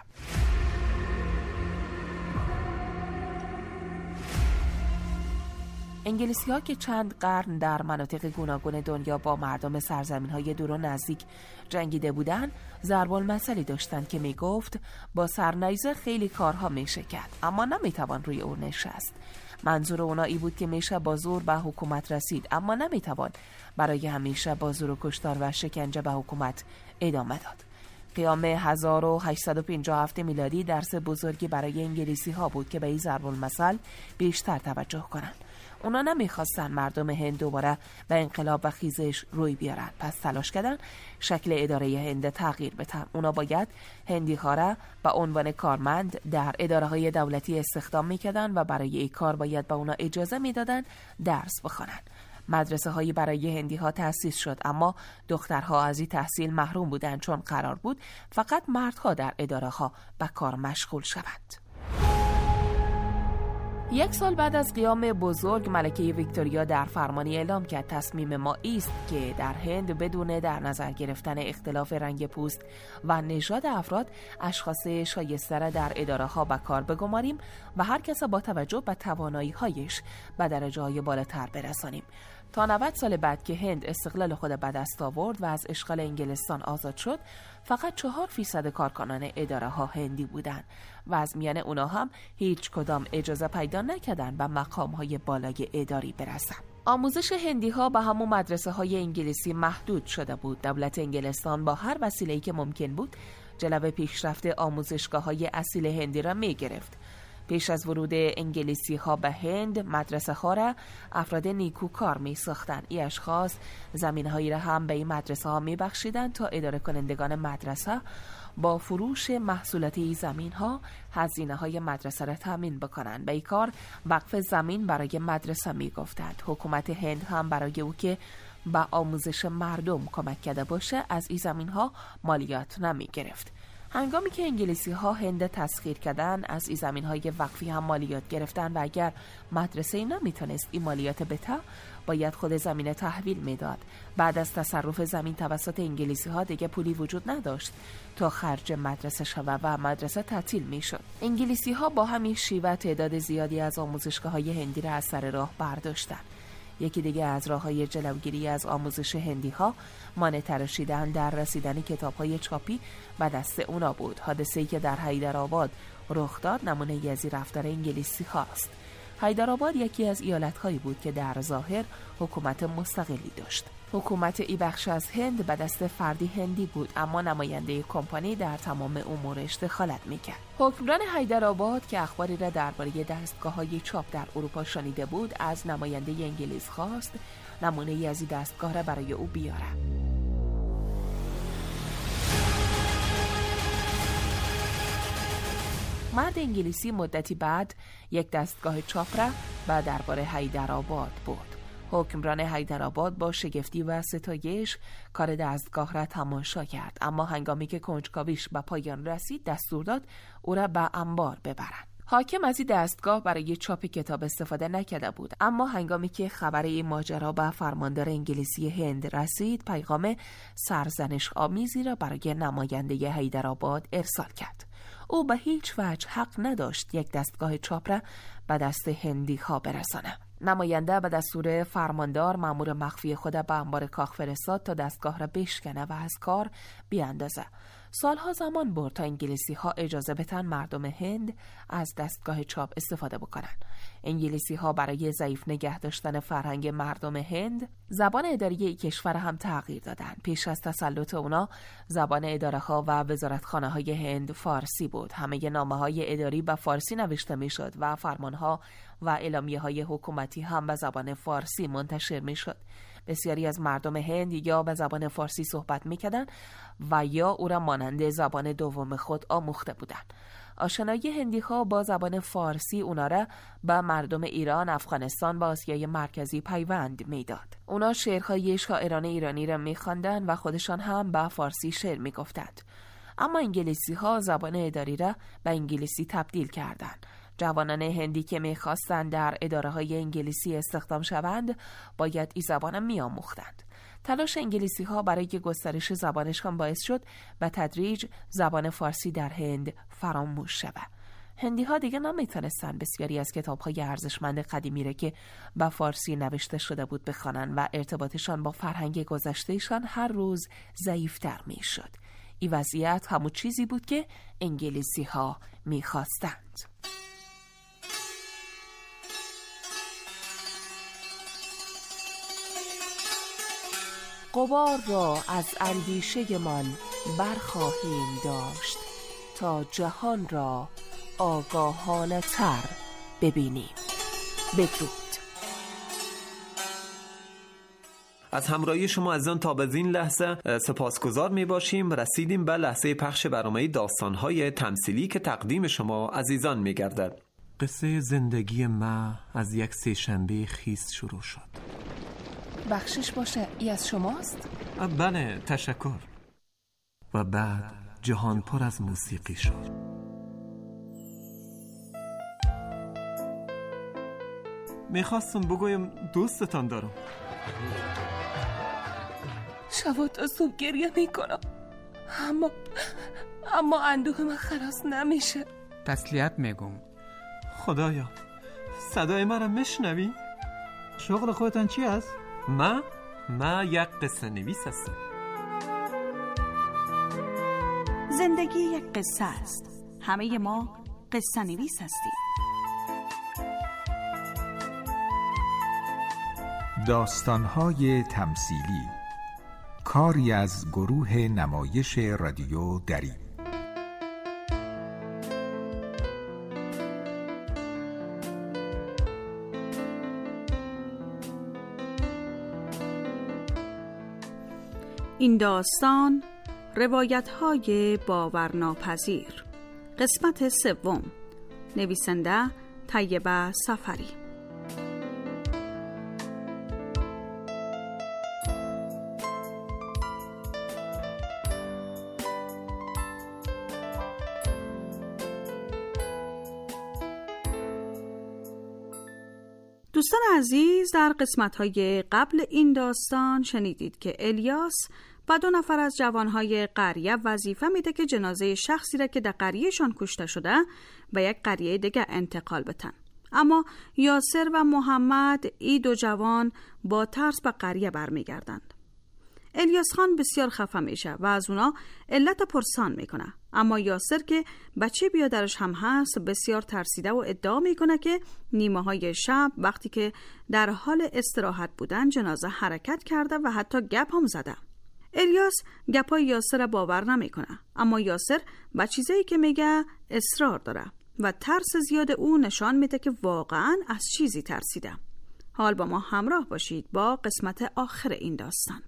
انگلیسی ها که چند قرن در مناطق گوناگون دنیا با مردم سرزمین های دور و نزدیک جنگیده بودند، ضرب المثلی داشتند که می گفت با سرنیزه خیلی کارها میشه کرد اما نمیتوان روی اون نشست. منظور اونا ای بود که میشه با زور به حکومت رسید اما نمیتوان برای همیشه با زور و کشتار و شکنجه به حکومت ادامه داد. قیام هزار و هشتصد و پنجاه و هفت میلادی درس بزرگی برای انگلیسی ها بود که به این ضرب المثل بیشتر توجه کنند. اونا نمیخواستن مردم هند دوباره به انقلاب و خیزش روی بیارن، پس تلاش کردن شکل اداره هند تغییر بدن. اونا باید هندی ها را به عنوان کارمند در اداره های دولتی استخدام میکردن و برای این کار باید به اونا اجازه میدادن درس بخونن. مدرسه هایی برای هندی ها تأسیس شد اما دخترها از این تحصیل محروم بودند چون قرار بود فقط مردها در اداره ها به کار مشغول شوند. یک سال بعد از قیام بزرگ ملکه ویکتوریا در فرمانی اعلام کرد تصمیم ما است که در هند بدون در نظر گرفتن اختلاف رنگ پوست و نژاد افراد اشخاص شایسته را در اداره ها به کار بگماریم و هر کس با توجه به توانایی هایش به درجه های بالاتر برسانیم. تا نود سال بعد که هند استقلال خود به دست آورد و از اشغال انگلستان آزاد شد، فقط چهار فیصد کارکنان اداره ها هندی بودند و از میان اونا هم هیچ کدام اجازه پیدا نکردند به مقام های بالای اداری برسند. آموزش هندی ها به همون مدرسه های انگلیسی محدود شده بود. دولت انگلستان با هر وسیله‌ای که ممکن بود جلب پیشرفت آموزشگاه های اصیل هندی را می گرفت. پیش از ورود انگلیسی ها به هند، مدرسه ها را افراد نیکوکار می ساختند. این اشخاص زمین هایی را هم به این مدرسه ها می بخشیدند تا اداره کنندگان مدرسه با فروش محصولات این زمین ها هزینه های مدرسه را تامین بکنند. به این کار وقف زمین برای مدرسه می گفتند. حکومت هند هم برای او که به آموزش مردم کمک کرده باشه از این زمین ها مالیات نمی گرفت. هنگامی که انگلیسی ها هند تسخیر کردن از این زمین های وقفی هم مالیات گرفتن و اگر مدرسه نمیتونست این مالیات بده باید خود زمین تحویل میداد. بعد از تصرف زمین توسط انگلیسی ها دیگه پولی وجود نداشت تا خرج مدرسه شود و مدرسه تعطیل میشد. انگلیسی ها با همین شیوه تعداد زیادی از آموزشگاه های هندی را از سر راه برداشتن. یکی دیگه از راه‌های جلوگیری از آموزش هندی ها مانع تراشیدن در رسیدن کتاب‌های چاپی به دست اونا بود. حادثه‌ای که در حیدرآباد رخ داد نمونه از رفتار انگلیسی هاست. حیدرآباد یکی از ایالت‌هایی بود که در ظاهر حکومت مستقلی داشت. حکومت ای بخش از هند به دست فردی هندی بود اما نماینده کمپانی در تمام امورش دخالت میکرد. حکمران حیدرآباد که اخباری را درباره دستگاه‌های چاپ در اروپا شنیده بود از نماینده انگلیس خواست نمونه ای از این دستگاه را برای او بیاره. مرد انگلیسی مدتی بعد یک دستگاه چاپ را به دربار حیدرآباد برد. حکمران حیدرآباد با شگفتی و ستایش کار دستگاه را تماشا کرد، اما هنگامی که کنجکاویش به پایان رسید دستور داد او را به انبار ببرند. حاکم از این دستگاه برای چاپ کتاب استفاده نکرده بود، اما هنگامی که خبر این ماجرا به فرماندار انگلیسی هند رسید پیغام سرزنش آمیزی را برای نماینده حیدرآباد ارسال کرد. او به هیچ وجه حق نداشت یک دستگاه چاپ را به دست هندی ها برسانه. نماینده به دستور فرماندار مأمور مخفی خود به انبار کاخ فرستاد تا دستگاه را بشکنه و از کار بیاندازه. سالها زمان برد تا انگلیسی ها اجازه بدن مردم هند از دستگاه چاپ استفاده بکنن. انگلیسی ها برای ضعیف نگه داشتن فرهنگ مردم هند زبان اداری کشور هم تغییر دادن. پیش از تسلط اونا زبان اداره ها و وزارتخانه های هند فارسی بود. همه نامه های اداری به فارسی نوشته می شد و فرمان ها و اعلامیه های حکومتی هم به زبان فارسی منتشر می شد. بسیاری از مردم هند یا به زبان فارسی صحبت می‌کردند و یا او را مانند زبان دوم خود آموخته بودند. آشنایی هندی‌ها با زبان فارسی اونا را به مردم ایران، افغانستان و آسیای مرکزی پیوند میداد. اونا شعرهای شاعران ایرانی را می‌خواندند و خودشان هم به فارسی شعر می‌گفتند. اما انگلیسی‌ها زبان اداری را به انگلیسی تبدیل کردند. جوانان هندی که می‌خواستند در اداره‌های انگلیسی استخدام شوند باید این زبان می‌آموختند. تلاش انگلیسی‌ها برای گسترش زبانشان باعث شد به تدریج زبان فارسی در هند فراموش شود. هندی‌ها دیگه نمی‌تونستند بسیاری از کتاب‌های ارزشمند قدیمی را که به فارسی نوشته شده بود بخوانند و ارتباطشان با فرهنگ گذشته‌شان هر روز ضعیف‌تر می‌شد. این وضعیت همون چیزی بود که انگلیسی‌ها می‌خواستند. غبار را از اندیشه من برخواهیم داشت تا جهان را آگاهانه تر ببینیم. بدرود. از همراهی شما عزیزان تا به این لحظه سپاسگزار می باشیم. رسیدیم به لحظه پخش برنامه داستان‌های تمثیلی که تقدیم شما عزیزان می گردد. قصه زندگی ما از یک سه‌شنبه خیس شروع شد. بخشش باشه، ای از شماست؟ بله، تشکر. و بعد جهان پر از موسیقی شد. میخواستم بگویم دوستتان دارم. شب تا صبح گریه میکنم، اما اما اندوه من خلاص نمیشه. تسلیت میگم. خدایا، صدای من را میشنوی؟ شغل خودتان چی است؟ ما ما یک قصه نویس هستم. زندگی یک قصه است. همه ما قصه نویس هستیم. داستان‌های تمثیلی، کاری از گروه نمایش رادیو دری. این داستان روایت‌های باورناپذیر، قسمت سوم، نویسنده طیبه سفری. دوستان عزیز، در قسمت‌های قبل این داستان شنیدید که الیاس و دو نفر از جوانهای قریه وظیفه میده که جنازه شخصی را که در قریهشان کشته شده به یک قریه دیگه انتقال بدن. اما یاسر و محمد ای دو جوان با ترس به قریه برمیگردند. الیاس خان بسیار خفه میشه و از اونا علت پرسان میکنه، اما یاسر که بچه بیادرش هم هست بسیار ترسیده و ادعا میکنه که نیمه های شب وقتی که در حال استراحت بودن جنازه حرکت کرده و حتی گپ هم زده. الیاس گپای یاسر را باور نمیکنه، اما یاسر با چیزایی که میگه اصرار داره و ترس زیاد او نشان میده که واقعا از چیزی ترسیده. حال با ما همراه باشید با قسمت آخر این داستان.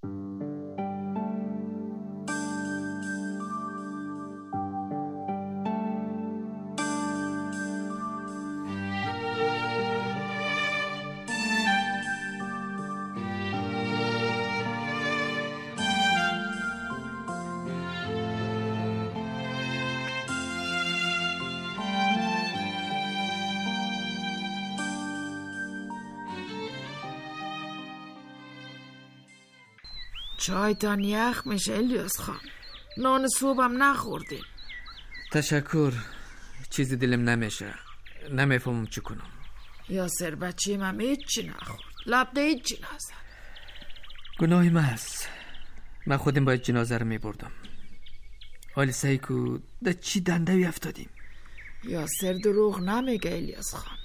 چایتان یخ میشه الیاس خان. نان صبحم نخوردیم. تشکر. چیزی دلم نمیشه. نمیفهمم چی کنم. یاسر بچیم هم هیچی نخورد. لبده هیچی نزد. گناهی من هست. من خودم باید جنازه رو میبردم. حالی سیکو ده چی دنده افتادیم. یاسر دروغ نمیگه الیاس خان.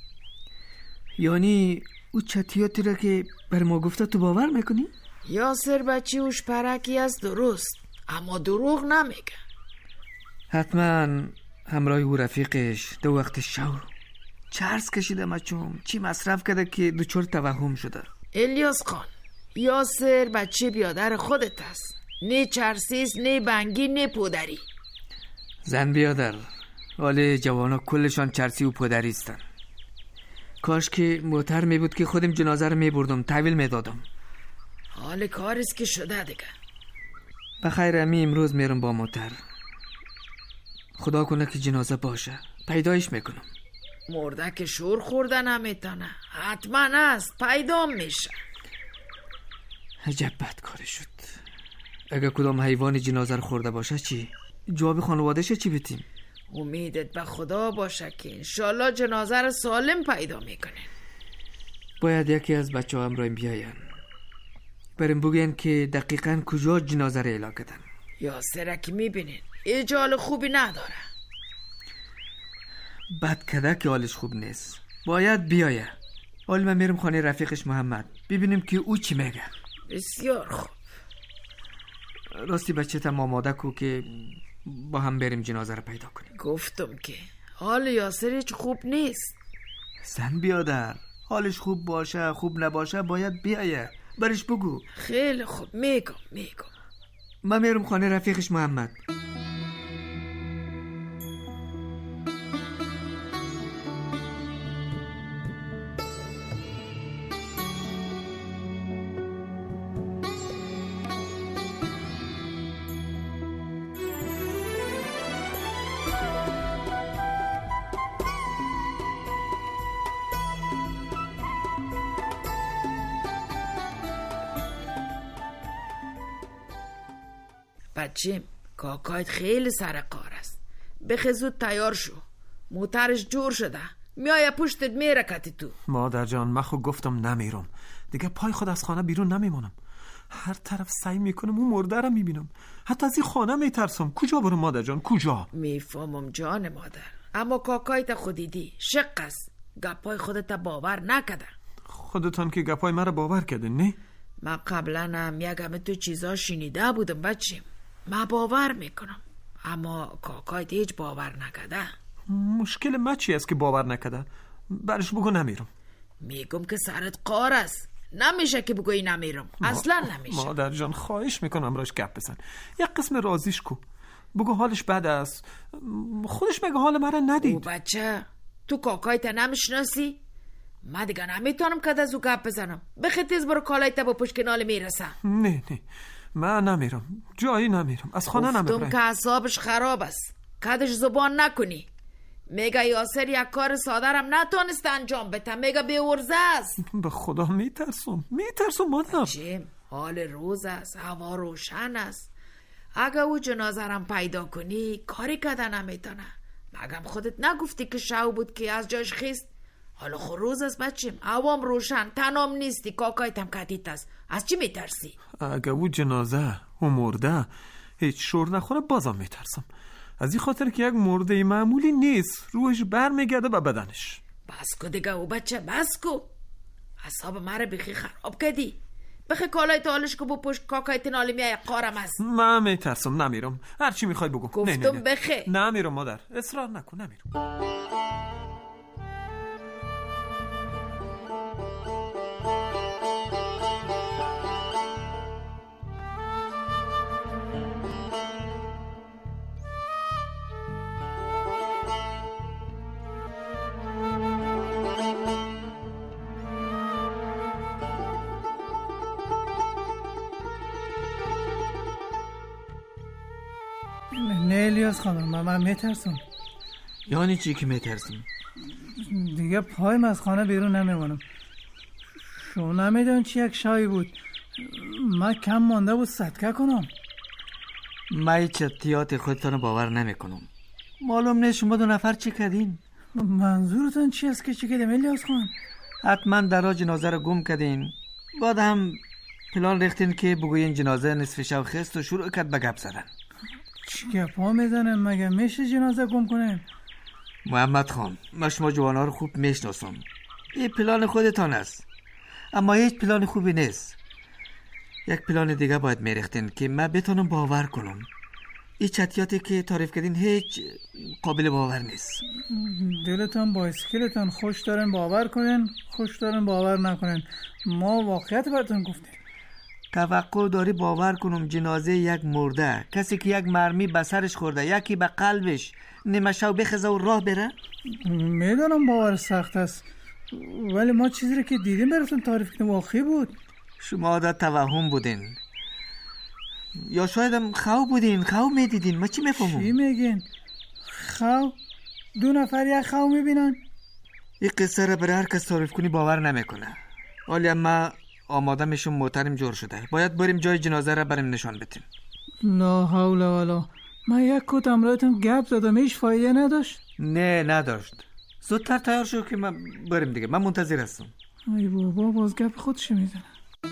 یعنی او چطیاتی را که بر ما گفته تو باور میکنی؟ یاسر بچی اوش پرکی از درست، اما دروغ نمیگه. حتما همراه او رفیقش دو وقت شو چرس کشیده مچوم چی مصرف کرده که دوچار توهم شده. الیاس خان، یاسر بچه بیادر خودت است. نه چرسیست، نه بنگی، نه پودری. زن بیادر، حال جوانا کلشان چرسی و پودری استن. کاش که موتر می بود که خودم جنازه رو می بردم، تحویل می دادم. حال کاریست که شده دیگه. بخیر امی امروز میرم با موتر. خدا کنه که جنازه باشه، پیدایش میکنم. مرده که شور خوردن نمیتونه، حتما است، پیدا میشه. عجب بدکاری شد. اگه کدام حیوان جنازه رو خورده باشه چی؟ جواب خانوادهش چی بتیم؟ امیدت به خدا باشه که انشالله جنازه رو سالم پیدا میکنه. باید یکی از بچه ها همراهیم بیاین، بریم بگین که دقیقاً کجا جنازه رو اعلام کردن. یاسر که میبینین اجال خوبی نداره. بد کده که حالش خوب نیست، باید بیایه. حال من میرم خانه رفیقش محمد ببینیم که او چی میگه. بسیار خوب. راستی بچه تم آماده کو که با هم بریم جنازه رو پیدا کنیم. گفتم که حال یاسر هیچ خوب نیست. زن بیادر، حالش خوب باشه خوب نباشه باید بیایه، برش بگو. خیلی خوب، میگم میگم. من میرم خانه رفیقش محمد. بچیم، کاکایت خیلی سر کار است. بخی زود تیار شو، موترش جور شده، میایه پشتت میره کتی تو. مادر جان، من خود گفتم نمیرم دیگه، پای خود از خانه بیرون نمیمونم. هر طرف سعی میکنم اون مرده رو میبینم، حتی از این خانه میترسم. کجا برم مادر جان، کجا؟ میفهمم جان مادر، اما کاکایت خودیدی شق است، گپای خودت باور نکده. خودتان که گپای مرا باور کرده نه؟ من قبلا هم یکم تو چیزا شنیده بودم بچیم، من باور میکنم، اما کاکایت هیچ باور نکده. مشکل من چی است که باور نکده؟ برش بگو نمیرم. میگم که سرت قار است، نمیشه که بگوی نمیرم. ما... اصلا نمیشه. مادر جان خواهش میکنم راش گپ بزن، یک قسم رازیش کو، بگو حالش بد است، خودش مگه حال مرا ندید؟ او بچه، تو کاکایت نمیشناسی؟ من دیگه نمیتونم که از او گپ بزنم. بخی تیز برو کالایت با پشت کنال میرسه. نه نه، من نمیرم، جایی نمیرم، از خانه نمیرم. گفتم که اعصابش خراب است، کدش زبان نکنی. میگه یاسر یک کار سادرم نتونست انجام بده، میگه بی ارزه است. به خدا میترسم میترسم مادر. چیم؟ حال روز است، هوا روشن است. اگه او جنازه رم پیدا کنی کاری کده نمیتونه. مگم خودت نگفتی که شو بود که از جاش خیست؟ حالا خو روز است بچیم، هوام روشن، تنام نیستی، کاکایتم کدیت است، از چی میترسی؟ اگه او جنازه و مرده هیچ شور نخوره بازم میترسم، از این خاطر که یک مرده معمولی نیست، روحش بر میگرده به بدنش. بس کو دیگه او بچه، بس کو. اصاب مره بخی خراب کردی. بخی کالای تالش که با پشت کاکایت نالمی یک قارم است. من میترسم، نمیرم، هر چی میخوای بگو. گفتم نه نه نه. بخی. نمیرم مادر، اصرار نکن، نمیرم. نه الیاس خانم، من, من میترسم. یعنی چی که میترسم؟ دیگه پایم از خانه بیرون نمیمونم. شما نمیدون چی یک شایی بود، من کم مانده بود صدقه کنم. من چتیات خودتان باور نمی کنم. معلوم نیست شما دو نفر چی کردین؟ منظورتان چی است که چی کردیم الیاس خان؟ حتما درا جنازه رو گم کردین، بعد هم پلان ریختین که بگوین جنازه نصف شب خست و شروع کرد به گپ زدن. چی گپا میزنن؟ مگه میشه جنازه گم کنین؟ محمد خان، من شما جوانا رو خوب میشناسم. این پلان خودتان است، اما هیچ پلان خوبی نیست. یک پلان دیگه باید میریختین که من بتونم باور کنم. این چتیاتی که تعریف کردین هیچ قابل باور نیست. دلتان با اسکلتان خوش دارن باور کنین، خوش دارن باور نکنین. ما واقعیت براتون گفتیم. توقع داری باور کنم جنازه یک مرده، کسی که یک مرمی به سرش خورده، یکی به قلبش، نیمه شب بخزه و راه بره؟ میدونم باور سخت است، ولی ما چیزی رو که دیدیم براتون تعریف کردیم واقعی بود. شما در توهم بودین، یا شاید هم خو بودین، خو میدیدین. ما چی میفهمم؟ چی میگین؟ خو؟ دو نفر یک خو میبینن؟ این قصه را برای هر کس تعریف کنی باور نمیکنه. ولی ما آماده میشم، محترم جور شده، باید بریم جای جنازه را بریم نشان بدیم. لا حول ولا. من یک کت امرایتم گپ زدم، هیچ فایده نداشت؟ نه نداشت. زودتر تیار شو که من بریم دیگه، من منتظر هستم. ای بابا باز گپ خودش میزنه.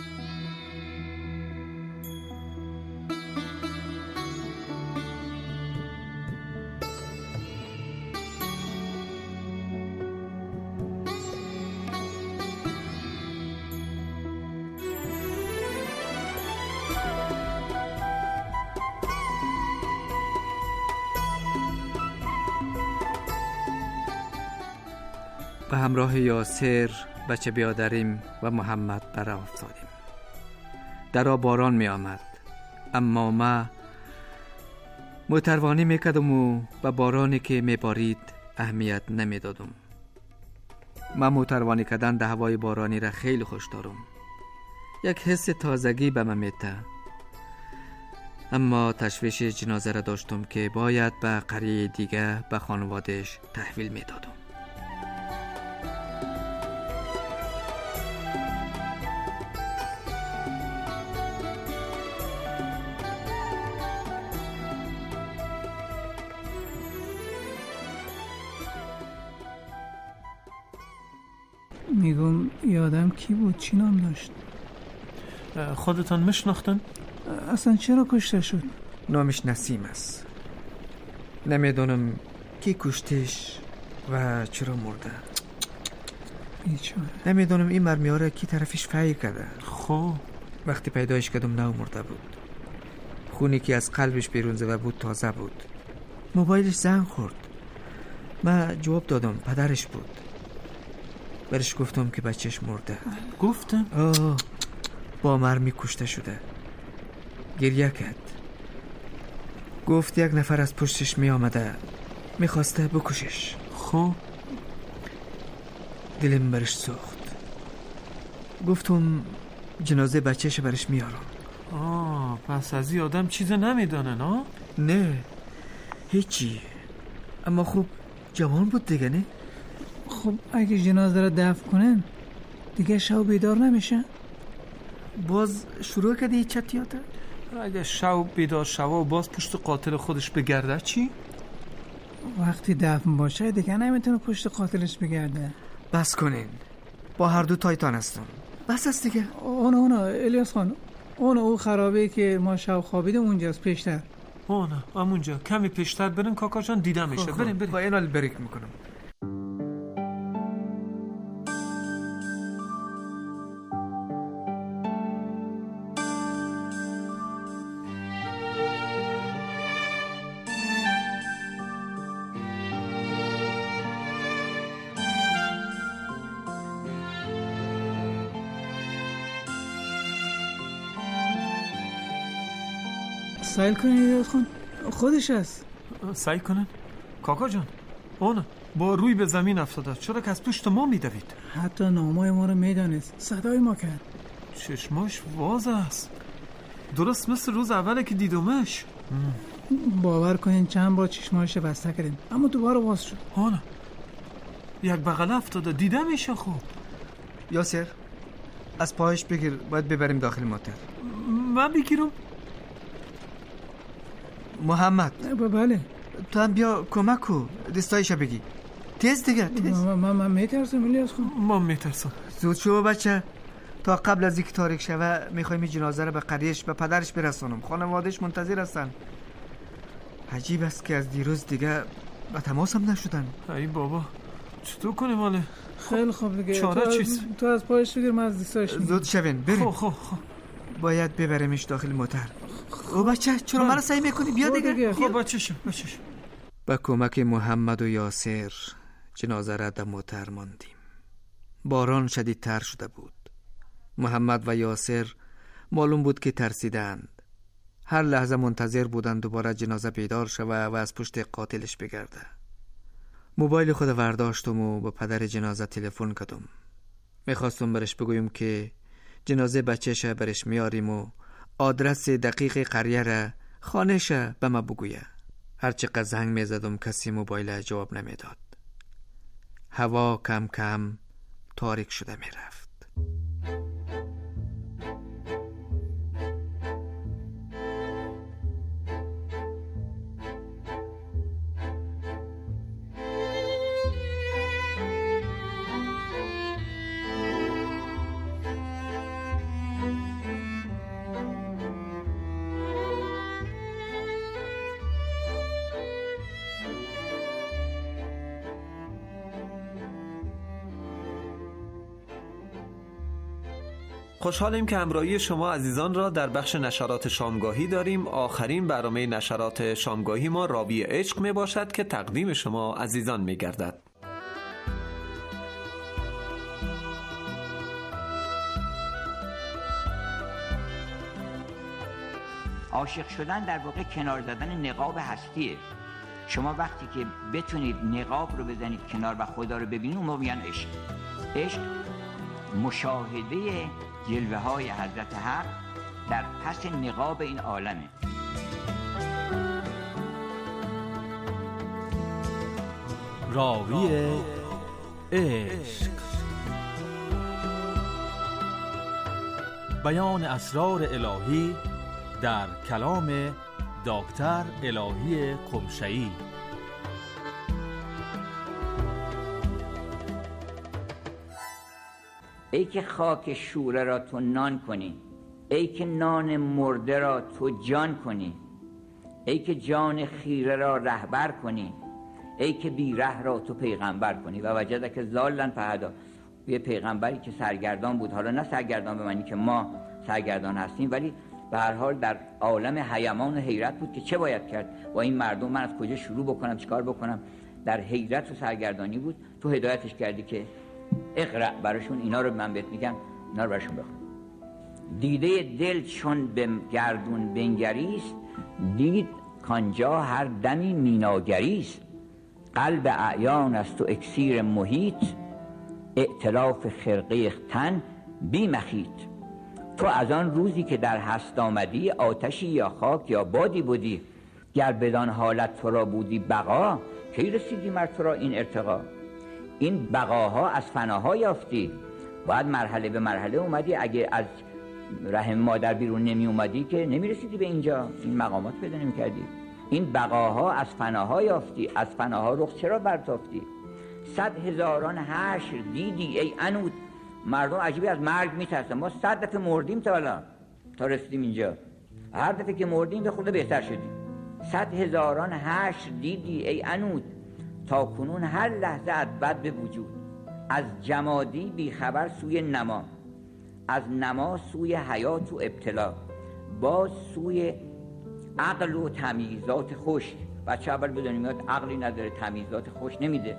به همراه یاسر، بچه بیادریم و محمد برا افتادیم. درا باران می آمد، اما ما موتروانی می کردم و به بارانی که می بارید اهمیت نمی دادم. من موتروانی کردن ده هوای بارانی را خیلی خوش دارم. یک حس تازگی به من میده. اما تشویش جنازه را داشتم که باید به قریه دیگه به خانوادش تحویل می دادم. میگم یادم کی بود؟ چی نام داشت؟ خودتان میشناختن؟ اصلا چرا کشته شد؟ نامش نسیم است. نمیدونم کی کشتش و چرا مرده. بیچاره. نمیدونم این مرمی ها را کی طرفش فیر کرده. خب وقتی پیدایش کردم نو مرده بود. خونی که از قلبش بیرون زده بود تازه بود. موبایلش زنگ خورد. من جواب دادم، پدرش بود. برش گفتم که بچهش مرده. گفتم؟ آه با مرمی کشته شده. گریه کرد. گفت یک نفر از پشتش می آمده، می خواسته بکشش. خب دلم برش سوخت. گفتم جنازه بچهش برش میارم. آه پس از این آدم چیز نمیدانه نه؟ نه هیچی، اما خب جوان بود دیگه. نه خب اگه جنازه را دفن کنن دیگه شب بیدار نمیشه؟ باز شروع کرده این چتیاته؟ اگه شب بیدار شو و باز پشت قاتل خودش بگرده چی؟ وقتی دفن باشه دیگه نمیتونه پشت قاتلش بگرده. بس کنین، با هر دو تایتان هستم. بس است دیگه. اون اون الیاس خان، اون او خرابه که ما شب خوابیدیم اونجاست پیشتر. اون همونجا کمی پیشتر بریم کاکا جان، دیده میشه. بریم بریم. با این حال بریک میکنم. سایل کنین الیاس خان، خودش هست. سعی کنن کاکا جان، اون با روی به زمین افتاده، چرا که از پشت ما میدوید؟ حتی نامای ما رو میدانست، صدای ما کرد. چشماش واز است، درست مثل روز اوله که دیدمش. باور کنین چند بار چشماش رو بسته کردیم اما دوباره باز شد. آنه یک بغل افتاده، دیده میشه. خوب یاسر از پایش بگیر، باید ببریم داخل موتر. من بگیرم؟ محمد. بله. تو هم بیا کمک کو دستایشو بگی. تیز دیگه تیز. من من میترسم الیاس خان. من میترسم. زود شو بچه. تا قبل از اینکه تاریک شوه میخوایم این جنازه رو به قریش به پدرش برسونم. خانوادهش منتظر هستن. عجیب است که از دیروز دیگه به تماس هم نشدن. ای بابا چطور کنیم حاله؟ خیلی خوب دیگه. چاره تو چیست؟ تو از پایش بگیر، من از دستایش میگیرم. زود شوین بریم. خب خب خب. باید ببرمش داخل موتر. او بچه چرا منو سعی میکنی؟ بیا دیگه. خب بچه‌شم بچه‌شم. با کمک محمد و یاسر جنازه را در موتر ماندیم. باران شدیدتر شده بود. محمد و یاسر معلوم بود که ترسیدند. هر لحظه منتظر بودند دوباره جنازه بیدار شوه و از پشت قاتلش بگرده. موبایل خود ورداشتم و با پدر جنازه تلفن کردم. میخواستم برش بگویم که جنازه بچه‌ش برش میاریم و آدرس دقیق قریه را خانه‌ش به ما بگویه. هرچقدر زنگ میزدم کسی موبایل جواب نمیداد. هوا کم کم تاریک شده میرفت. خوشحالیم که همراهی شما عزیزان را در بخش نشرات شامگاهی داریم. آخرین برنامه نشرات شامگاهی ما راوی عشق می باشد که تقدیم شما عزیزان می گردد. عاشق شدن در واقع کنار زدن نقاب هستیه. شما وقتی که بتونید نقاب رو بزنید کنار و خدا رو ببینید، اون موقع میگن عشق. عشق مشاهده جلوه های حضرت حق در پس نقاب این عالمه. راوی عشق، بیان اسرار الهی در کلام دکتر الهی قمشه‌ای. ای که خاک شوره را تو نان کنی، ای که نان مرده را تو جان کنی، ای که جان خیره را رهبر کنی، ای که بی ره را تو پیغمبر کنی. و وجده که ضالن فهدا، یه پیغمبری که سرگردان بود، حالا نه سرگردان به معنی که ما سرگردان هستیم، ولی به هر حال در عالم حیمان و حیرت بود که چه باید کرد با این مردم، من از کجا شروع بکنم، چیکار بکنم. در حیرت و سرگردانی بود. تو هدایتش کردی که اقرأ براشون اینا رو من بهت میگم، اینا رو براشون بخون. دیده دل چون به گردون بنگریست، دید کانجا هر دمی میناگریست. قلب اعیان است و اکسیر محیط، ائتلاف خرقه تن بی مخیط. تو از آن روزی که در هست آمدی، آتشی یا خاک یا بادی بودی. گر بدان حالت تو را بودی بقا، کی رسیدی مر تو را این ارتقا. این بقاها از فناها یافتی، باید مرحله به مرحله اومدی. اگه از رحم مادر بیرون نمی اومدی که نمی رسیدی به اینجا، این مقامات پیدا نمی کردی. این بقاها از فناها یافتی، از فناها رخ چرا برتافتی. صد هزاران حشر دیدی ای عنود. مردم عجیبی از مرگ میترسن. ما صد دفعه مردیم تا حالا تا رسیدیم اینجا. هر دفعه که مردیم به خود بهتر شدیم. صد هزاران حشر دیدی ای عنود، تا کنون هر لحظه از بد به وجود. از جمادی بیخبر سوی نما، از نما سوی حیات و ابتلا، باز سوی عقل و تمییزات خوش. بچه اول بدونیم میاد عقلی نداره، تمییزات خوش نمیده.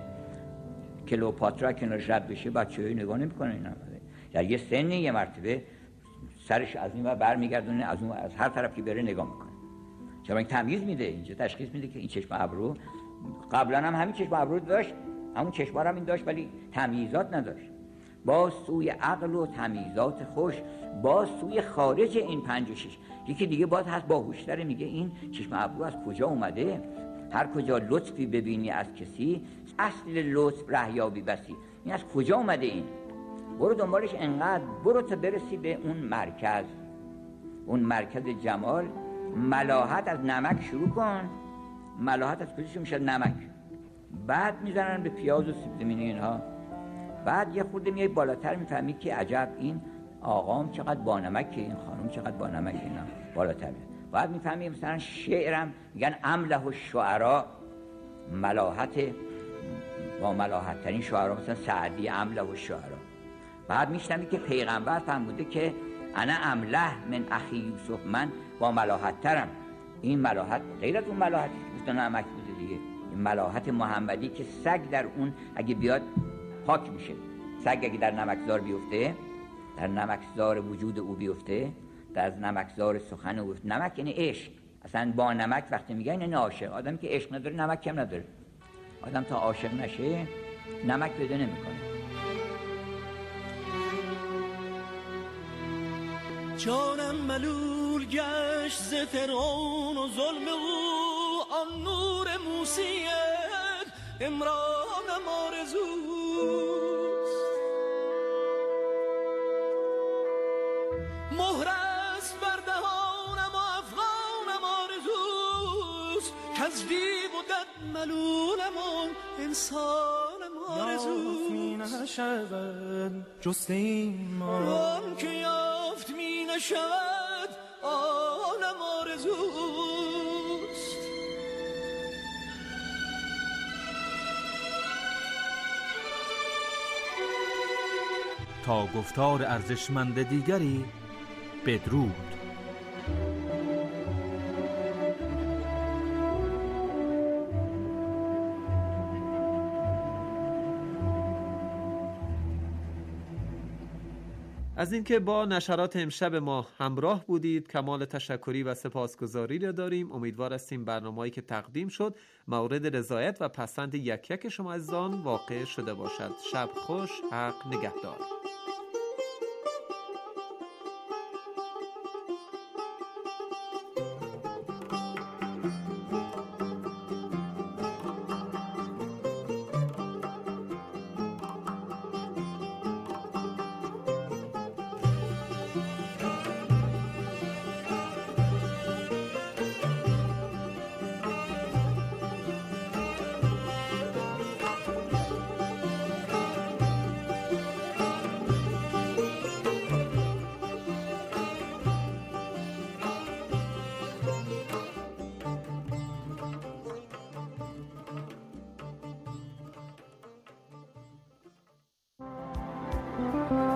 کلئوپاترا کنارش رد بشه بچه های نگاه نمی کنه. اینا در یه سنی یه مرتبه سرش از این و بر میگردونه، از اون از هر طرف که بره نگاه میکنه. چرا این تمییز میده، اینجا تشخیص میده که این چشم ابرو قبلا هم همین چشم ابرو داشت، همون چشم هم این داشت، ولی تمییزات نداشت. باز سوی عقل و تمییزات خوش، باز سوی خارج این پنج و شش. یکی دیگه باز هست باهوشتره، میگه این چشم ابرو از کجا اومده. هر کجا لطفی ببینی از کسی، اصل لطف رهیابی بسی. این از کجا اومده این؟ برو دنبالش انقدر، برو تا برسی به اون مرکز. اون مرکز جمال. ملاحت از نمک شروع کن. ملاحت از کجا میشه؟ نمک. بعد میزنن به پیاز و سیب زمینی اینها. بعد یه خورده میای بالاتر میفهمی که عجب این آقام چقدر با نمکه، این خانم چقدر با نمکه، اینا بالاتر میاد. بعد میفهمی مثلا شعرم میگن امله الشعراء، ملاحت با ملاحت ترین شعرا مثلا سعدی امله الشعراء. بعد میشنمی که پیغمبر فرموده که انا امله من اخی یوسف، من با ملاحت ترم. این ملاحت غیر از اون ملاحتی که گفتن نمک بوده دیگه، این ملاحت محمدی که سگ در اون اگه بیاد پاک میشه. سگ اگه در نمکزار بیفته، در نمکزار وجود او بیفته، در نمکزار سخن او بیفته. نمک یعنی عشق. اصلا با نمک وقتی میگن یعنی عاشق. آدمی که عشق نداره نمک کم نداره. آدم تا عاشق نشه نمک پیدا نمیکنه. جانم ملول گشت ز فرعون و ظلم او، آن نور موسیت امرانم آرزوست. مهرست بر دهانم و افغانم آرزوست، که از دیو و دد ملولم آن انسانم آرزوست. یافت می نشود جست ایمان، آن که یافت می نشود آنم آرزوست. تا گفتار ارزشمند دیگری بدرود. از اینکه با نشرات امشب ما همراه بودید کمال تشکری و سپاسگزاری را داریم. امیدوار هستیم برنامه‌ای که تقدیم شد مورد رضایت و پسند یک یک شما عزیزان واقع شده باشد. شب خوش، حق نگهدار. Thank you.